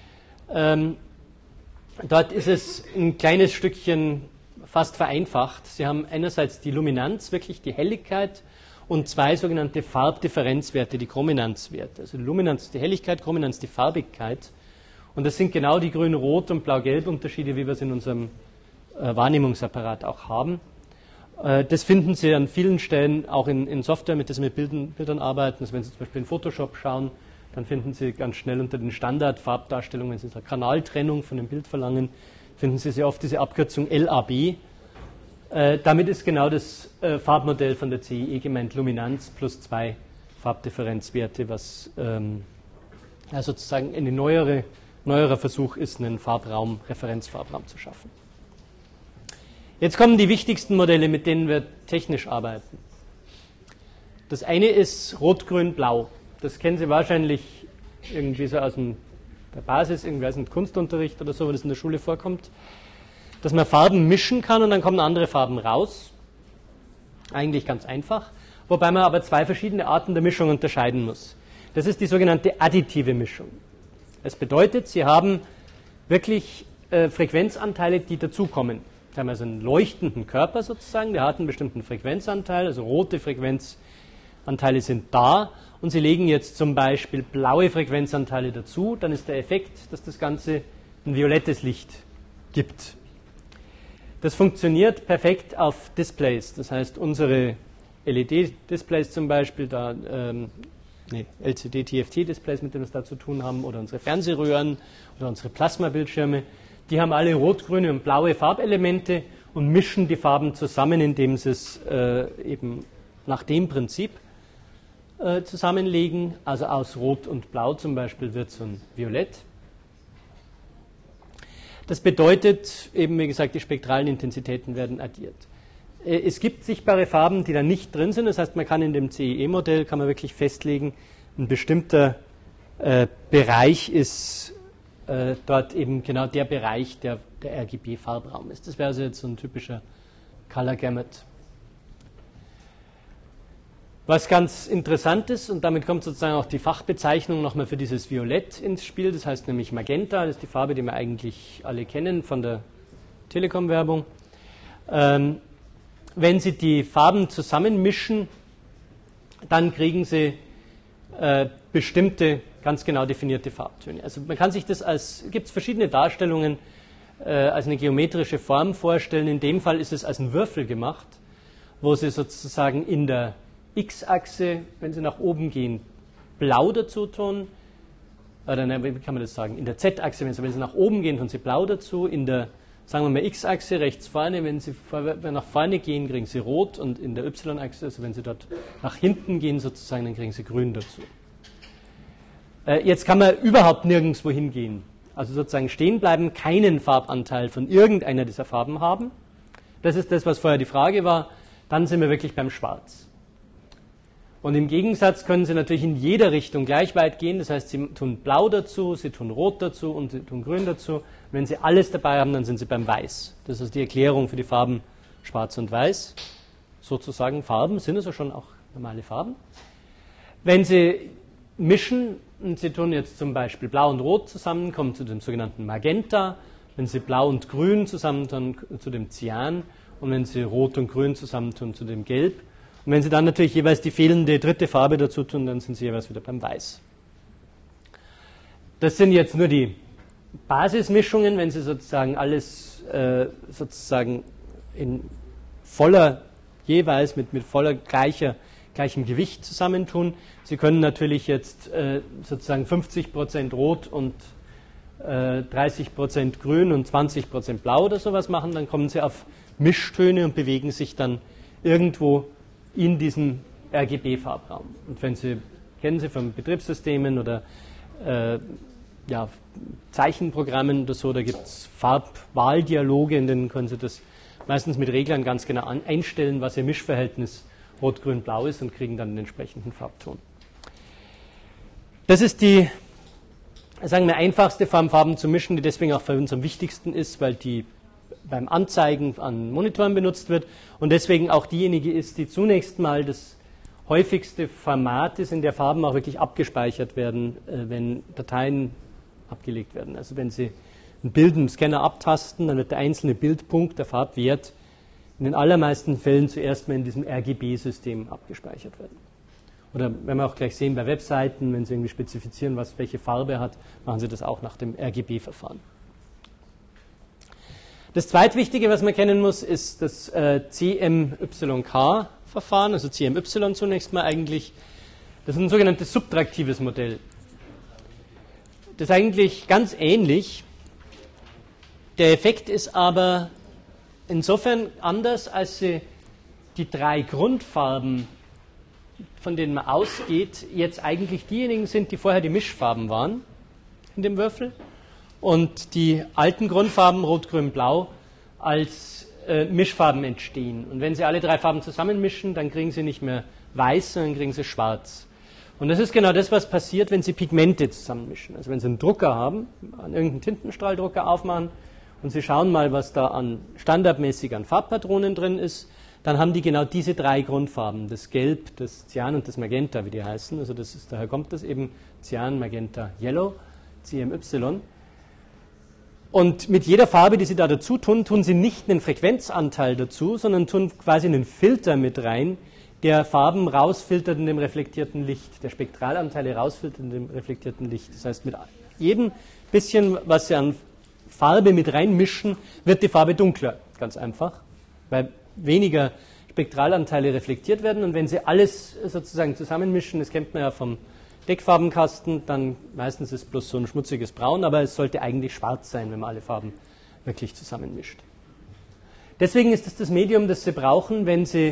Dort ist es ein kleines Stückchen fast vereinfacht. Sie haben einerseits die Luminanz, wirklich die Helligkeit, und 2 sogenannte Farbdifferenzwerte, die Chrominanzwerte. Also die Luminanz die Helligkeit, Chrominanz die Farbigkeit. Und das sind genau die Grün-Rot- und Blau-Gelb-Unterschiede, wie wir es in unserem Wahrnehmungsapparat auch haben. Das finden Sie an vielen Stellen auch in Software, mit der Sie mit Bildern arbeiten. Also wenn Sie zum Beispiel in Photoshop schauen, dann finden Sie ganz schnell unter den Standardfarbdarstellungen, wenn Sie eine Kanaltrennung von dem Bild verlangen, finden Sie sehr oft diese Abkürzung LAB. Damit ist genau das Farbmodell von der CIE gemeint, Luminanz plus 2 Farbdifferenzwerte, was sozusagen ein neuerer Versuch ist, einen Referenzfarbraum zu schaffen. Jetzt kommen die wichtigsten Modelle, mit denen wir technisch arbeiten. Das eine ist Rot, Grün, Blau. Das kennen Sie wahrscheinlich irgendwie so aus der Basis, irgendwie aus dem Kunstunterricht oder so, wo das in der Schule vorkommt. Dass man Farben mischen kann und dann kommen andere Farben raus. Eigentlich ganz einfach. Wobei man aber 2 verschiedene Arten der Mischung unterscheiden muss. Das ist die sogenannte additive Mischung. Das bedeutet, Sie haben wirklich Frequenzanteile, die dazukommen. Sie haben also einen leuchtenden Körper sozusagen, der hat einen bestimmten Frequenzanteil, also rote Frequenzanteile sind da und Sie legen jetzt zum Beispiel blaue Frequenzanteile dazu, dann ist der Effekt, dass das Ganze ein violettes Licht gibt. Das funktioniert perfekt auf Displays, das heißt unsere LED-Displays zum Beispiel, LCD-TFT-Displays, mit denen wir es da zu tun haben, oder unsere Fernsehröhren oder unsere Plasmabildschirme, die haben alle rot, grüne und blaue Farbelemente und mischen die Farben zusammen, indem sie es eben nach dem Prinzip zusammenlegen. Also aus Rot und Blau zum Beispiel wird so ein Violett. Das bedeutet eben, wie gesagt, die spektralen Intensitäten werden addiert. Es gibt sichtbare Farben, die da nicht drin sind. Das heißt, man kann in dem CEE-Modell kann man wirklich festlegen, ein bestimmter Bereich ist dort eben genau der Bereich, der RGB-Farbraum ist. Das wäre also jetzt so ein typischer Color Gamut. Was ganz interessant ist, und damit kommt sozusagen auch die Fachbezeichnung nochmal für dieses Violett ins Spiel, das heißt nämlich Magenta, das ist die Farbe, die wir eigentlich alle kennen von der Telekom-Werbung. Wenn Sie die Farben zusammenmischen, dann kriegen Sie bestimmte, ganz genau definierte Farbtöne. Also man kann sich das gibt es verschiedene Darstellungen als eine geometrische Form vorstellen. In dem Fall ist es als ein Würfel gemacht, wo Sie sozusagen in der X-Achse, wenn Sie nach oben gehen, blau dazu tun, oder wie kann man das sagen, in der Z-Achse, wenn Sie nach oben gehen, tun Sie blau dazu, in der, sagen wir mal, X-Achse rechts vorne, wenn Sie nach vorne gehen, kriegen Sie rot und in der Y-Achse, also wenn Sie dort nach hinten gehen sozusagen, dann kriegen Sie grün dazu. Jetzt kann man überhaupt nirgendwo hingehen, also sozusagen stehen bleiben, keinen Farbanteil von irgendeiner dieser Farben haben. Das ist das, was vorher die Frage war, dann sind wir wirklich beim Schwarz. Und im Gegensatz können Sie natürlich in jeder Richtung gleich weit gehen. Das heißt, Sie tun blau dazu, Sie tun rot dazu und Sie tun grün dazu. Und wenn Sie alles dabei haben, dann sind Sie beim Weiß. Das ist die Erklärung für die Farben schwarz und weiß. Sozusagen Farben sind also schon auch normale Farben. Wenn Sie mischen und Sie tun jetzt zum Beispiel blau und rot zusammen, kommen zu dem sogenannten Magenta. Wenn Sie blau und grün zusammentun, zu dem Cyan. Und wenn Sie rot und grün zusammentun, zu dem Gelb. Und wenn Sie dann natürlich jeweils die fehlende dritte Farbe dazu tun, dann sind Sie jeweils wieder beim Weiß. Das sind jetzt nur die Basismischungen, wenn Sie sozusagen alles sozusagen in voller, jeweils mit voller gleichem Gewicht zusammentun. Sie können natürlich jetzt sozusagen 50% Rot und 30% Grün und 20% Blau oder sowas machen, dann kommen Sie auf Mischtöne und bewegen sich dann irgendwo in diesem RGB-Farbraum. Und wenn Sie, kennen Sie von Betriebssystemen oder Zeichenprogrammen oder so, da gibt es Farbwahldialoge, in denen können Sie das meistens mit Reglern ganz genau einstellen, was Ihr Mischverhältnis Rot, Grün, Blau ist und kriegen dann den entsprechenden Farbton. Das ist die, sagen wir, einfachste Form, Farben zu mischen, die deswegen auch für uns am wichtigsten ist, weil die beim Anzeigen an Monitoren benutzt wird und deswegen auch diejenige ist, die zunächst mal das häufigste Format ist, in der Farben auch wirklich abgespeichert werden, wenn Dateien abgelegt werden. Also wenn Sie ein Bild im Scanner abtasten, dann wird der einzelne Bildpunkt, der Farbwert, in den allermeisten Fällen zuerst mal in diesem RGB-System abgespeichert werden. Oder wenn wir auch gleich sehen bei Webseiten, wenn Sie irgendwie spezifizieren, welche Farbe hat, machen Sie das auch nach dem RGB-Verfahren. Das zweitwichtige, was man kennen muss, ist das CMYK-Verfahren, also CMY zunächst mal eigentlich. Das ist ein sogenanntes subtraktives Modell. Das ist eigentlich ganz ähnlich. Der Effekt ist aber insofern anders, als Sie die drei Grundfarben, von denen man ausgeht, jetzt eigentlich diejenigen sind, die vorher die Mischfarben waren in dem Würfel. Und die alten Grundfarben, Rot, Grün, Blau, als Mischfarben entstehen. Und wenn Sie alle drei Farben zusammenmischen, dann kriegen Sie nicht mehr weiß, sondern kriegen Sie schwarz. Und das ist genau das, was passiert, wenn Sie Pigmente zusammenmischen. Also wenn Sie einen Drucker haben, an irgendeinen Tintenstrahldrucker aufmachen und Sie schauen mal, was da standardmäßig an Farbpatronen drin ist, dann haben die genau diese drei Grundfarben, das Gelb, das Cyan und das Magenta, wie die heißen. Also daher kommt das eben Cyan, Magenta, Yellow, CMY. Und mit jeder Farbe, die Sie da dazu tun, tun Sie nicht einen Frequenzanteil dazu, sondern tun quasi einen Filter mit rein, der Farben rausfiltert in dem reflektierten Licht, der Spektralanteile rausfiltert in dem reflektierten Licht. Das heißt, mit jedem bisschen, was Sie an Farbe mit reinmischen, wird die Farbe dunkler, ganz einfach, weil weniger Spektralanteile reflektiert werden. Und wenn Sie alles sozusagen zusammenmischen, das kennt man ja vom Deckfarbenkasten, dann meistens ist bloß so ein schmutziges Braun, aber es sollte eigentlich schwarz sein, wenn man alle Farben wirklich zusammenmischt. Deswegen ist es das Medium, das Sie brauchen, wenn Sie,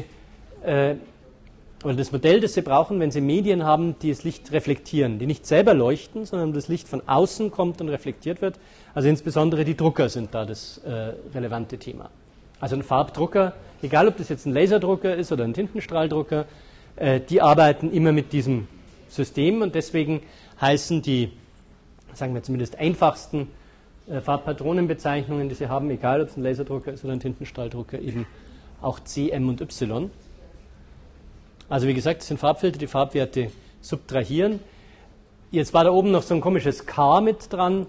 oder das Modell, das Sie brauchen, wenn Sie Medien haben, die das Licht reflektieren, die nicht selber leuchten, sondern das Licht von außen kommt und reflektiert wird. Also insbesondere die Drucker sind da das relevante Thema. Also ein Farbdrucker, egal ob das jetzt ein Laserdrucker ist oder ein Tintenstrahldrucker, die arbeiten immer mit diesem System und deswegen heißen die, sagen wir zumindest einfachsten Farbpatronenbezeichnungen, die Sie haben, egal ob es ein Laserdrucker ist oder ein Tintenstrahldrucker, eben auch C, M und Y. Also wie gesagt, das sind Farbfilter, die Farbwerte subtrahieren. Jetzt war da oben noch so ein komisches K mit dran.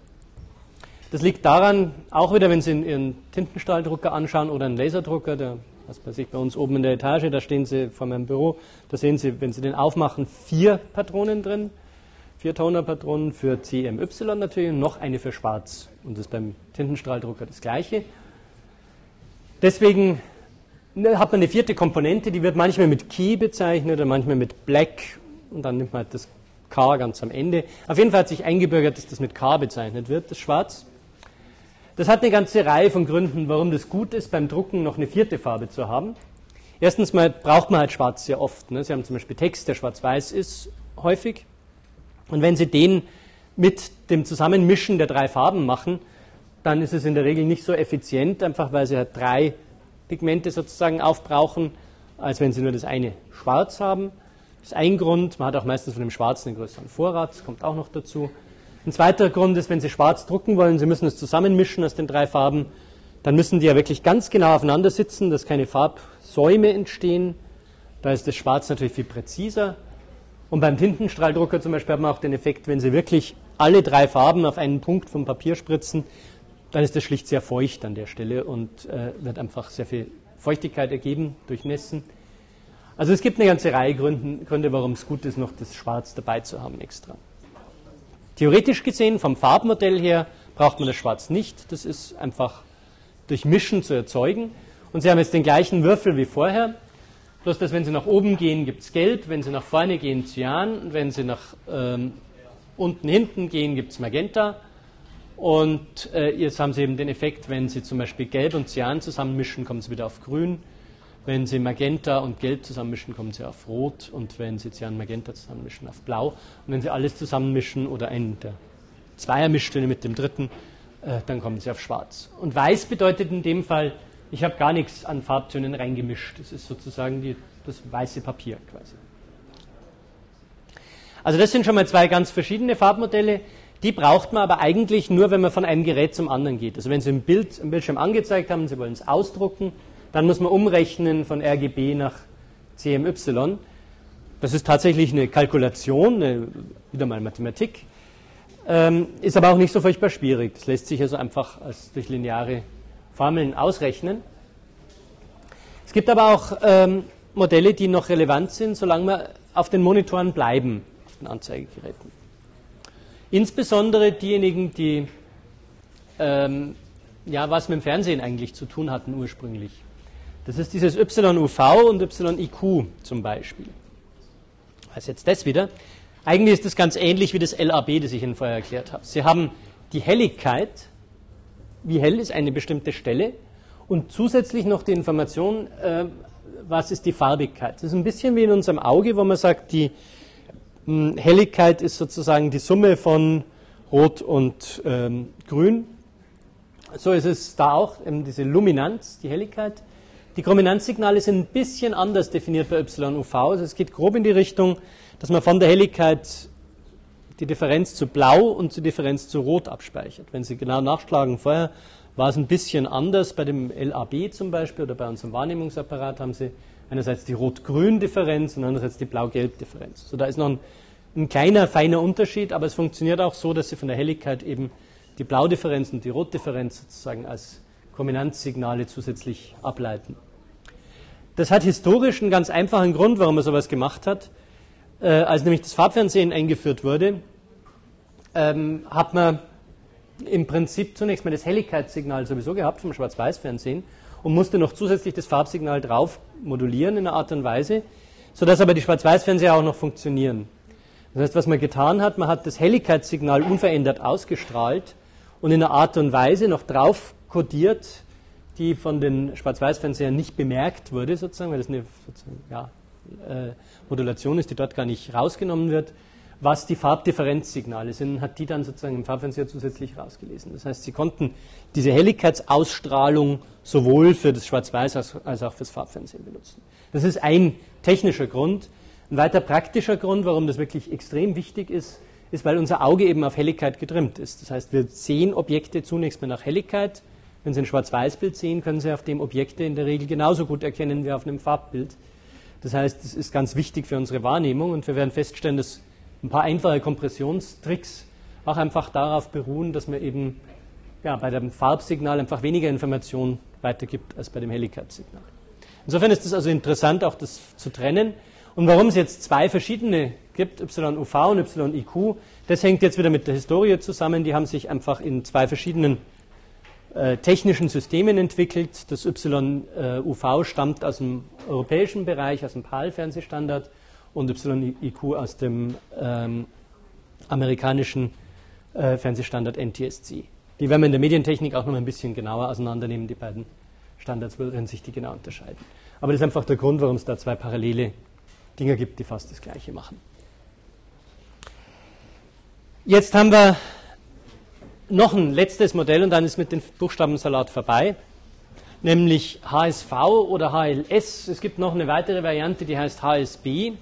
Das liegt daran, auch wieder, wenn Sie Ihren Tintenstrahldrucker anschauen oder einen Laserdrucker, der, was weiß ich, bei uns oben in der Etage, da stehen Sie vor meinem Büro, da sehen Sie, wenn Sie den aufmachen, 4 Patronen drin. 4 Tonerpatronen für CMY natürlich und noch eine für Schwarz. Und das ist beim Tintenstrahldrucker das gleiche. Deswegen hat man eine 4. Komponente, die wird manchmal mit Key bezeichnet oder manchmal mit Black und dann nimmt man halt das K ganz am Ende. Auf jeden Fall hat sich eingebürgert, dass das mit K bezeichnet wird, das Schwarz. Das hat eine ganze Reihe von Gründen, warum das gut ist, beim Drucken noch eine 4. Farbe zu haben. Erstens mal braucht man halt Schwarz sehr oft. Ne? Sie haben zum Beispiel Text, der schwarz-weiß ist, häufig. Und wenn Sie den mit dem Zusammenmischen der 3 Farben machen, dann ist es in der Regel nicht so effizient, einfach weil Sie halt 3 Pigmente sozusagen aufbrauchen, als wenn Sie nur das eine Schwarz haben. Das ist ein Grund. Man hat auch meistens von dem Schwarzen einen größeren Vorrat, das kommt auch noch dazu. Ein zweiter Grund ist, wenn Sie schwarz drucken wollen, Sie müssen es zusammenmischen aus den 3 Farben, dann müssen die ja wirklich ganz genau aufeinander sitzen, dass keine Farbsäume entstehen. Da ist das Schwarz natürlich viel präziser. Und beim Tintenstrahldrucker zum Beispiel hat man auch den Effekt, wenn Sie wirklich alle 3 Farben auf einen Punkt vom Papier spritzen, dann ist das schlicht sehr feucht an der Stelle und wird einfach sehr viel Feuchtigkeit ergeben durch Nässen. Also es gibt eine ganze Reihe Gründe, warum es gut ist, noch das Schwarz dabei zu haben extra. Theoretisch gesehen, vom Farbmodell her, braucht man das Schwarz nicht. Das ist einfach durch Mischen zu erzeugen. Und Sie haben jetzt den gleichen Würfel wie vorher. Bloß, dass wenn Sie nach oben gehen, gibt es Gelb, wenn Sie nach vorne gehen, Cyan, und wenn Sie nach unten, hinten gehen, gibt es Magenta. Und jetzt haben Sie eben den Effekt, wenn Sie zum Beispiel Gelb und Cyan zusammenmischen, kommen Sie wieder auf Grün. Wenn Sie Magenta und Gelb zusammenmischen, kommen Sie auf Rot. Und wenn Sie Cyan und Magenta zusammenmischen, auf Blau. Und wenn Sie alles zusammenmischen oder einen der Zweiermischtöne mit dem dritten, dann kommen Sie auf Schwarz. Und Weiß bedeutet in dem Fall, ich habe gar nichts an Farbtönen reingemischt. Das ist sozusagen das weiße Papier quasi. Also das sind schon mal 2 ganz verschiedene Farbmodelle. Die braucht man aber eigentlich nur, wenn man von einem Gerät zum anderen geht. Also wenn Sie ein Bild im Bildschirm angezeigt haben, Sie wollen es ausdrucken, dann muss man umrechnen von RGB nach CMY. Das ist tatsächlich eine Kalkulation, wieder mal Mathematik. Ist aber auch nicht so furchtbar schwierig. Das lässt sich also einfach durch lineare Formeln ausrechnen. Es gibt aber auch Modelle, die noch relevant sind, solange wir auf den Monitoren bleiben, auf den Anzeigegeräten. Insbesondere diejenigen, die was mit dem Fernsehen eigentlich zu tun hatten ursprünglich. Das ist dieses YUV und YIQ zum Beispiel. Was ist jetzt das wieder? Eigentlich ist das ganz ähnlich wie das LAB, das ich Ihnen vorher erklärt habe. Sie haben die Helligkeit, wie hell ist eine bestimmte Stelle, und zusätzlich noch die Information, was ist die Farbigkeit. Das ist ein bisschen wie in unserem Auge, wo man sagt, die Helligkeit ist sozusagen die Summe von Rot und Grün. So ist es da auch, eben diese Luminanz, die Helligkeit. Die Chrominanzsignale sind ein bisschen anders definiert bei YUV. Also es geht grob in die Richtung, dass man von der Helligkeit die Differenz zu Blau und die Differenz zu Rot abspeichert. Wenn Sie genau nachschlagen, vorher war es ein bisschen anders. Bei dem LAB zum Beispiel oder bei unserem Wahrnehmungsapparat haben Sie einerseits die Rot-Grün-Differenz und andererseits die Blau-Gelb-Differenz. So, da ist noch ein kleiner, feiner Unterschied, aber es funktioniert auch so, dass Sie von der Helligkeit eben die Blaudifferenz und die Rotdifferenz sozusagen als Chrominanzsignale zusätzlich ableiten. Das hat historisch einen ganz einfachen Grund, warum man sowas gemacht hat. Als nämlich das Farbfernsehen eingeführt wurde, hat man im Prinzip zunächst mal das Helligkeitssignal sowieso gehabt vom Schwarz-Weiß-Fernsehen und musste noch zusätzlich das Farbsignal drauf modulieren in einer Art und Weise, sodass aber die Schwarz-Weiß-Fernseher auch noch funktionieren. Das heißt, was man getan hat, man hat das Helligkeitssignal unverändert ausgestrahlt und in einer Art und Weise noch drauf kodiert, die von den Schwarz-Weiß-Fernsehern nicht bemerkt wurde, sozusagen, weil das eine Modulation ist, die dort gar nicht rausgenommen wird, was die Farbdifferenzsignale sind, hat die dann sozusagen im Farbfernseher zusätzlich rausgelesen. Das heißt, sie konnten diese Helligkeitsausstrahlung sowohl für das Schwarz-Weiß als auch fürs Farbfernsehen benutzen. Das ist ein technischer Grund. Ein weiter praktischer Grund, warum das wirklich extrem wichtig ist, ist, weil unser Auge eben auf Helligkeit getrimmt ist. Das heißt, wir sehen Objekte zunächst mal nach Helligkeit. Wenn Sie ein Schwarz-Weiß-Bild sehen, können Sie auf dem Objekte in der Regel genauso gut erkennen wie auf einem Farbbild. Das heißt, das ist ganz wichtig für unsere Wahrnehmung und wir werden feststellen, dass ein paar einfache Kompressionstricks auch einfach darauf beruhen, dass man eben bei dem Farbsignal einfach weniger Information weitergibt als bei dem Helligkeitssignal. Insofern ist es also interessant, auch das zu trennen. Und warum es jetzt zwei verschiedene gibt, YUV und YIQ, das hängt jetzt wieder mit der Historie zusammen. Die haben sich einfach in zwei verschiedenen technischen Systemen entwickelt. Das YUV stammt aus dem europäischen Bereich, aus dem PAL-Fernsehstandard und YIQ aus dem amerikanischen Fernsehstandard NTSC. Die werden wir in der Medientechnik auch noch ein bisschen genauer auseinandernehmen, die beiden Standards, wenn sich die genau unterscheiden. Aber das ist einfach der Grund, warum es da zwei parallele Dinge gibt, die fast das Gleiche machen. Jetzt haben wir noch ein letztes Modell und dann ist mit dem Buchstabensalat vorbei, nämlich HSV oder HLS. Es gibt noch eine weitere Variante, die heißt HSB.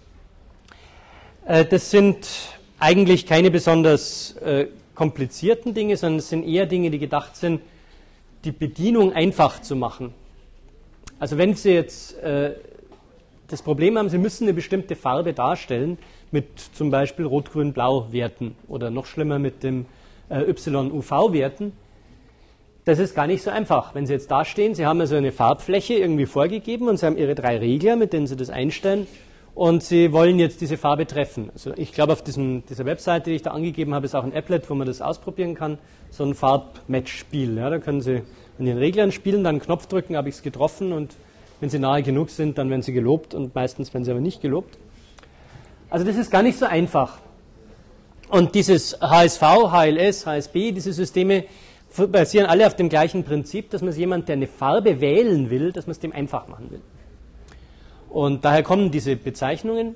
Das sind eigentlich keine besonders komplizierten Dinge, sondern es sind eher Dinge, die gedacht sind, die Bedienung einfach zu machen. Also wenn Sie jetzt das Problem haben, Sie müssen eine bestimmte Farbe darstellen mit zum Beispiel Rot-Grün-Blau-Werten oder noch schlimmer mit dem YUV-Werten, das ist gar nicht so einfach. Wenn Sie jetzt da stehen, Sie haben also eine Farbfläche irgendwie vorgegeben und Sie haben Ihre drei Regler, mit denen Sie das einstellen und Sie wollen jetzt diese Farbe treffen. Also ich glaube, auf dieser Webseite, die ich da angegeben habe, ist auch ein Applet, wo man das ausprobieren kann, so ein Farbmatch-Spiel. Ja, da können Sie an den Reglern spielen, dann einen Knopf drücken, habe ich es getroffen und wenn Sie nahe genug sind, dann werden Sie gelobt und meistens werden Sie aber nicht gelobt. Also das ist gar nicht so einfach. Und dieses HSV, HLS, HSB, diese Systeme basieren alle auf dem gleichen Prinzip, dass man jemand, der eine Farbe wählen will, dass man es dem einfach machen will. Und daher kommen diese Bezeichnungen.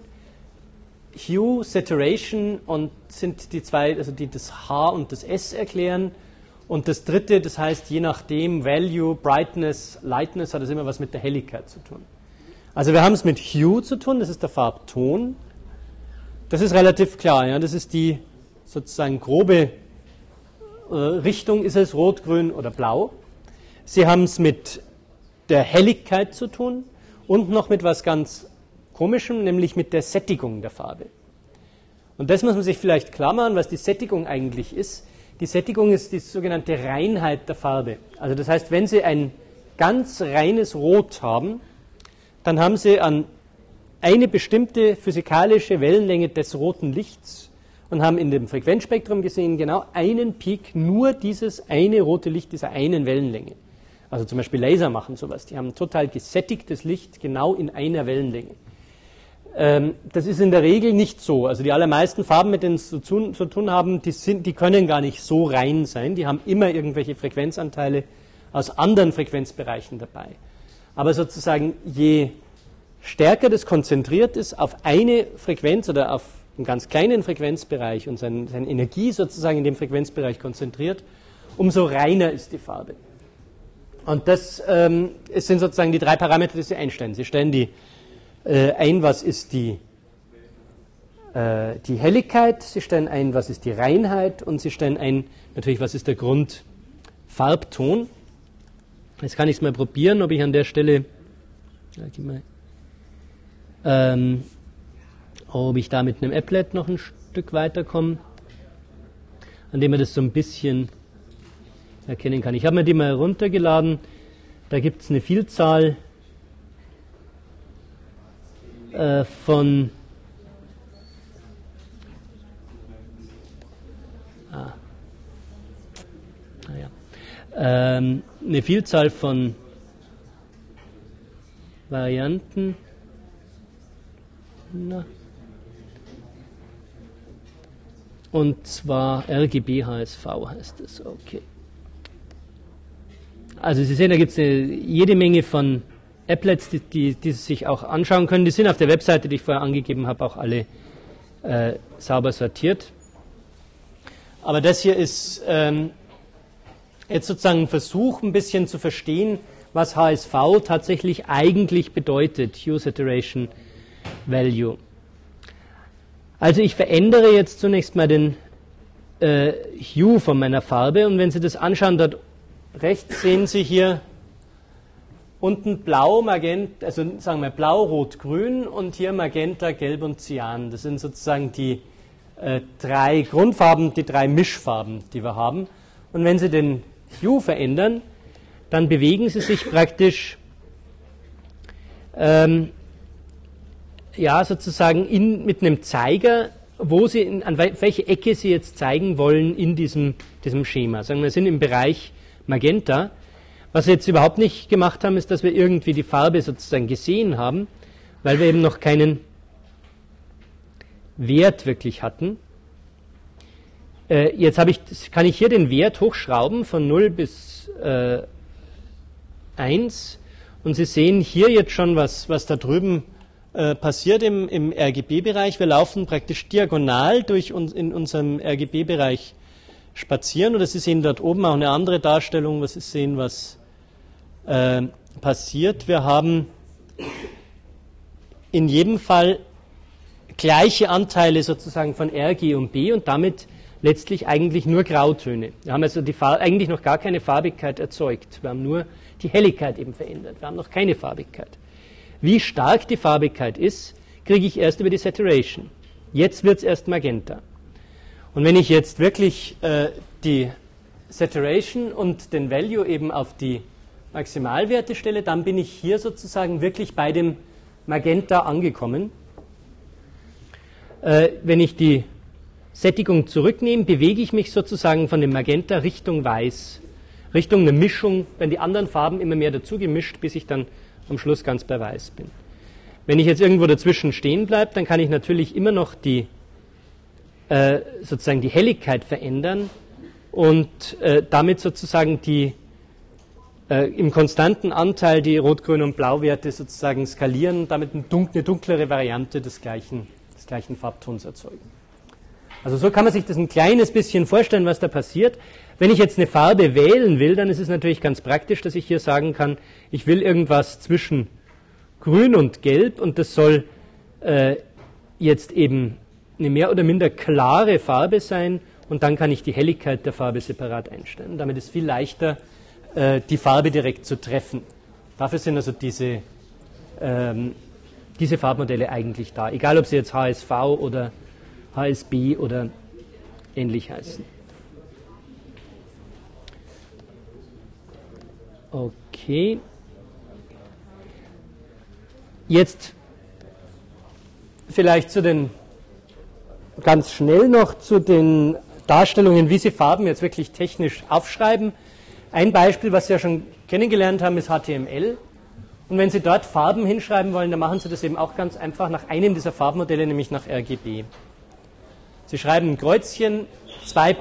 Hue, Saturation und sind die zwei, also die das H und das S erklären. Und das dritte, das heißt je nachdem, Value, Brightness, Lightness, hat das immer was mit der Helligkeit zu tun. Also wir haben es mit Hue zu tun, das ist der Farbton. Das ist relativ klar, ja, das ist die sozusagen grobe Richtung, ist es rot, grün oder blau. Sie haben es mit der Helligkeit zu tun und noch mit was ganz Komischem, nämlich mit der Sättigung der Farbe. Und das muss man sich vielleicht klar machen, was die Sättigung eigentlich ist. Die Sättigung ist die sogenannte Reinheit der Farbe. Also das heißt, wenn Sie ein ganz reines Rot haben, dann haben Sie an eine bestimmte physikalische Wellenlänge des roten Lichts und haben in dem Frequenzspektrum gesehen genau einen Peak, nur dieses eine rote Licht dieser einen Wellenlänge. Also zum Beispiel Laser machen sowas, die haben total gesättigtes Licht genau in einer Wellenlänge. Das ist in der Regel nicht so. Also die allermeisten Farben, mit denen es zu tun haben, die können gar nicht so rein sein. Die haben immer irgendwelche Frequenzanteile aus anderen Frequenzbereichen dabei. Aber sozusagen je stärker das konzentriert ist auf eine Frequenz oder auf einen ganz kleinen Frequenzbereich und seine Energie sozusagen in dem Frequenzbereich konzentriert, umso reiner ist die Farbe. Und das es sind sozusagen die drei Parameter, die Sie einstellen. Sie stellen die ein, was ist die Helligkeit, Sie stellen ein, was ist die Reinheit und Sie stellen ein, natürlich, was ist der Grundfarbton. Jetzt kann ich es mal probieren, ob ich an der Stelle ob ich da mit einem Applet noch ein Stück weiterkomme, an dem man das so ein bisschen erkennen kann. Ich habe mir die mal heruntergeladen, da gibt es eine Vielzahl von eine Vielzahl von Varianten. Und zwar RGB HSV heißt es, okay. Also Sie sehen, da gibt es jede Menge von Applets, die Sie sich auch anschauen können. Die sind auf der Webseite, die ich vorher angegeben habe, auch alle sauber sortiert. Aber das hier ist jetzt sozusagen ein Versuch, ein bisschen zu verstehen, was HSV tatsächlich eigentlich bedeutet, Hue Saturation Value. Also ich verändere jetzt zunächst mal den Hue von meiner Farbe, und wenn Sie das anschauen, dort rechts sehen Sie hier unten Blau, Magenta, also sagen wir Blau, Rot, Grün, und hier Magenta, Gelb und Cyan. Das sind sozusagen die drei Grundfarben, die drei Mischfarben, die wir haben. Und wenn Sie den Hue verändern, dann bewegen Sie sich praktisch ja, sozusagen mit einem Zeiger, wo Sie an welche Ecke Sie jetzt zeigen wollen in diesem Schema. Sagen wir sind im Bereich Magenta. Was wir jetzt überhaupt nicht gemacht haben, ist, dass wir irgendwie die Farbe sozusagen gesehen haben, weil wir eben noch keinen Wert wirklich hatten. Jetzt kann ich hier den Wert hochschrauben von 0 bis 1, und Sie sehen hier jetzt schon, was da drüben passiert im RGB-Bereich. Wir laufen praktisch diagonal durch in unserem RGB-Bereich spazieren, oder Sie sehen dort oben auch eine andere Darstellung, was Sie sehen, was passiert. Wir haben in jedem Fall gleiche Anteile sozusagen von R, G und B und damit letztlich eigentlich nur Grautöne. Wir haben also eigentlich noch gar keine Farbigkeit erzeugt. Wir haben nur die Helligkeit eben verändert. Wir haben noch keine Farbigkeit. Wie stark die Farbigkeit ist, kriege ich erst über die Saturation. Jetzt wird es erst Magenta. Und wenn ich jetzt wirklich die Saturation und den Value eben auf die Maximalwerte stelle, dann bin ich hier sozusagen wirklich bei dem Magenta angekommen. Wenn ich die Sättigung zurücknehme, bewege ich mich sozusagen von dem Magenta Richtung Weiß, Richtung eine Mischung, wenn die anderen Farben immer mehr dazu gemischt, bis ich dann am Schluss ganz bei Weiß bin. Wenn ich jetzt irgendwo dazwischen stehen bleibe, dann kann ich natürlich immer noch sozusagen die Helligkeit verändern und damit sozusagen im konstanten Anteil die Rot-, Grün- und Blauwerte sozusagen skalieren und damit eine dunklere Variante des gleichen Farbtons erzeugen. Also so kann man sich das ein kleines bisschen vorstellen, was da passiert. Wenn ich jetzt eine Farbe wählen will, dann ist es natürlich ganz praktisch, dass ich hier sagen kann, ich will irgendwas zwischen Grün und Gelb, und das soll jetzt eben eine mehr oder minder klare Farbe sein, und dann kann ich die Helligkeit der Farbe separat einstellen. Damit ist es viel leichter, die Farbe direkt zu treffen. Dafür sind also diese Farbmodelle eigentlich da, egal ob sie jetzt HSV oder HSB oder ähnlich heißen. Okay. Jetzt vielleicht ganz schnell noch zu den Darstellungen, wie Sie Farben jetzt wirklich technisch aufschreiben. Ein Beispiel, was Sie ja schon kennengelernt haben, ist HTML. Und wenn Sie dort Farben hinschreiben wollen, dann machen Sie das eben auch ganz einfach nach einem dieser Farbmodelle, nämlich nach RGB. Sie schreiben ein Kreuzchen, 2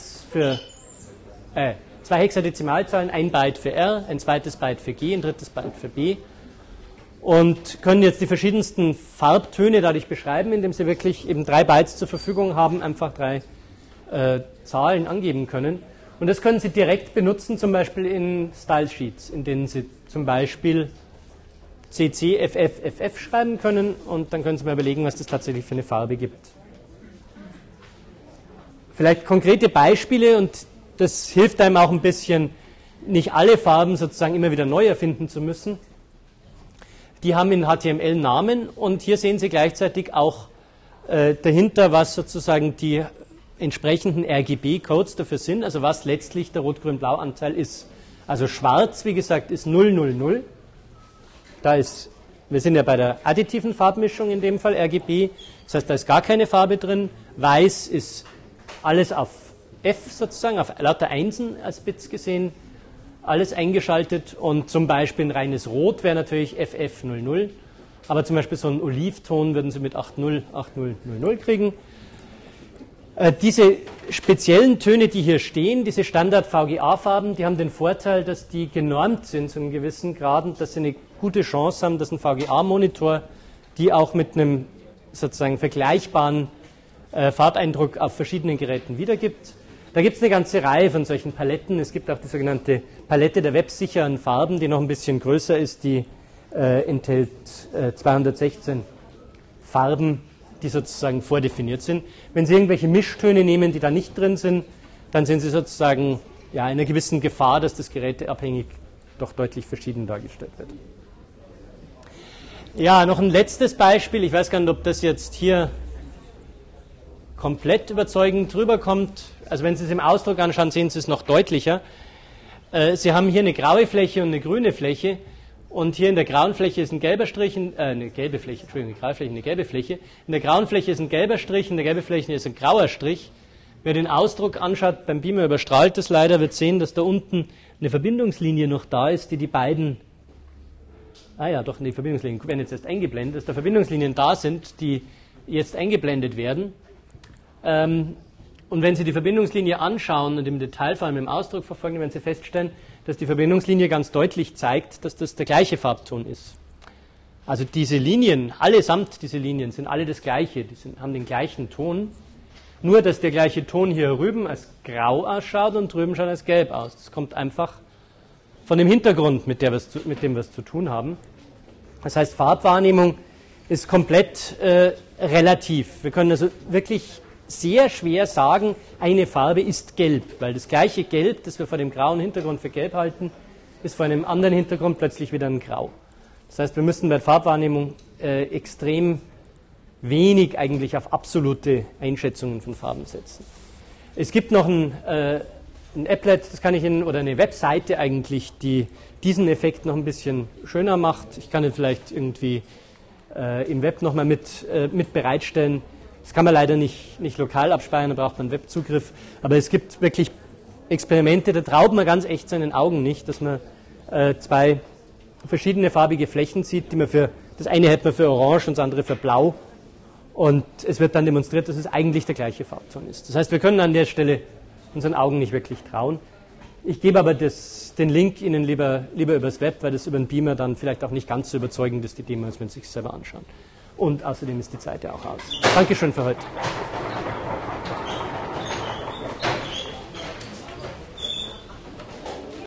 Hexadezimalzahlen, 1 Byte für R, ein zweites Byte für G, ein drittes Byte für B, und können jetzt die verschiedensten Farbtöne dadurch beschreiben, indem Sie wirklich eben 3 Bytes zur Verfügung haben, einfach 3 Zahlen angeben können. Und das können Sie direkt benutzen, zum Beispiel in Stylesheets, in denen Sie zum Beispiel CC, FF, FF schreiben können, und dann können Sie mal überlegen, was das tatsächlich für eine Farbe gibt. Vielleicht konkrete Beispiele, und das hilft einem auch ein bisschen, nicht alle Farben sozusagen immer wieder neu erfinden zu müssen. Die haben in HTML Namen, und hier sehen Sie gleichzeitig auch dahinter, was sozusagen die entsprechenden RGB-Codes dafür sind, also was letztlich der Rot-Grün-Blau-Anteil ist. Also schwarz, wie gesagt, ist 000. Wir sind ja bei der additiven Farbmischung in dem Fall RGB, das heißt, da ist gar keine Farbe drin. Weiß ist alles auf F sozusagen, auf lauter Einsen als Bits gesehen, alles eingeschaltet, und zum Beispiel ein reines Rot wäre natürlich FF00, aber zum Beispiel so einen Olivton würden Sie mit 8000 kriegen. Diese speziellen Töne, die hier stehen, diese Standard-VGA-Farben, die haben den Vorteil, dass die genormt sind zu einem gewissen Grad und dass sie eine gute Chance haben, dass ein VGA-Monitor die auch mit einem sozusagen vergleichbaren Farbeindruck auf verschiedenen Geräten wiedergibt. Da gibt es eine ganze Reihe von solchen Paletten. Es gibt auch die sogenannte Palette der websicheren Farben, die noch ein bisschen größer ist. Die enthält 216 Farben, die sozusagen vordefiniert sind. Wenn Sie irgendwelche Mischtöne nehmen, die da nicht drin sind, dann sind Sie sozusagen ja, in einer gewissen Gefahr, dass das geräteabhängig doch deutlich verschieden dargestellt wird. Ja, noch ein letztes Beispiel. Ich weiß gar nicht, ob das jetzt hier komplett überzeugend rüberkommt. Also wenn Sie es im Ausdruck anschauen, sehen Sie es noch deutlicher. Sie haben hier eine graue Fläche und eine grüne Fläche. Und hier in der grauen Fläche ist ein gelber Strich, eine gelbe Fläche, Entschuldigung, eine graue Fläche, eine gelbe Fläche. In der grauen Fläche ist ein gelber Strich, in der gelben Fläche ist ein grauer Strich. Wer den Ausdruck anschaut, beim Beamer überstrahlt das leider, wird sehen, dass da unten eine Verbindungslinie noch da ist, die beiden, die Verbindungslinien werden jetzt erst eingeblendet, dass da Verbindungslinien da sind, die jetzt eingeblendet werden. Und wenn Sie die Verbindungslinie anschauen und im Detail vor allem im Ausdruck verfolgen, werden Sie feststellen, dass die Verbindungslinie ganz deutlich zeigt, dass das der gleiche Farbton ist. Also diese Linien, allesamt diese Linien, sind alle das gleiche, haben den gleichen Ton. Nur, dass der gleiche Ton hier drüben als grau ausschaut und drüben schaut als gelb aus. Das kommt einfach von dem Hintergrund, mit dem wir es zu tun haben. Das heißt, Farbwahrnehmung ist komplett relativ. Wir können also wirklich sehr schwer sagen, eine Farbe ist gelb, weil das gleiche Gelb, das wir vor dem grauen Hintergrund für gelb halten, ist vor einem anderen Hintergrund plötzlich wieder ein Grau. Das heißt, wir müssen bei Farbwahrnehmung extrem wenig eigentlich auf absolute Einschätzungen von Farben setzen. Es gibt noch ein Applet, das kann ich Ihnen, oder eine Webseite eigentlich, die diesen Effekt noch ein bisschen schöner macht. Ich kann ihn vielleicht irgendwie im Web nochmal mit bereitstellen. Das kann man leider nicht lokal abspeichern, da braucht man Webzugriff. Aber es gibt wirklich Experimente, da traut man ganz echt seinen Augen nicht, dass man zwei verschiedene farbige Flächen sieht, das eine hält man für orange und das andere für blau. Und es wird dann demonstriert, dass es eigentlich der gleiche Farbton ist. Das heißt, wir können an der Stelle unseren Augen nicht wirklich trauen. Ich gebe aber den Link Ihnen lieber übers Web, weil das über den Beamer dann vielleicht auch nicht ganz so überzeugend ist, die Demo, als wenn Sie sich selber anschauen. Und außerdem ist die Zeit ja auch aus. Dankeschön für heute.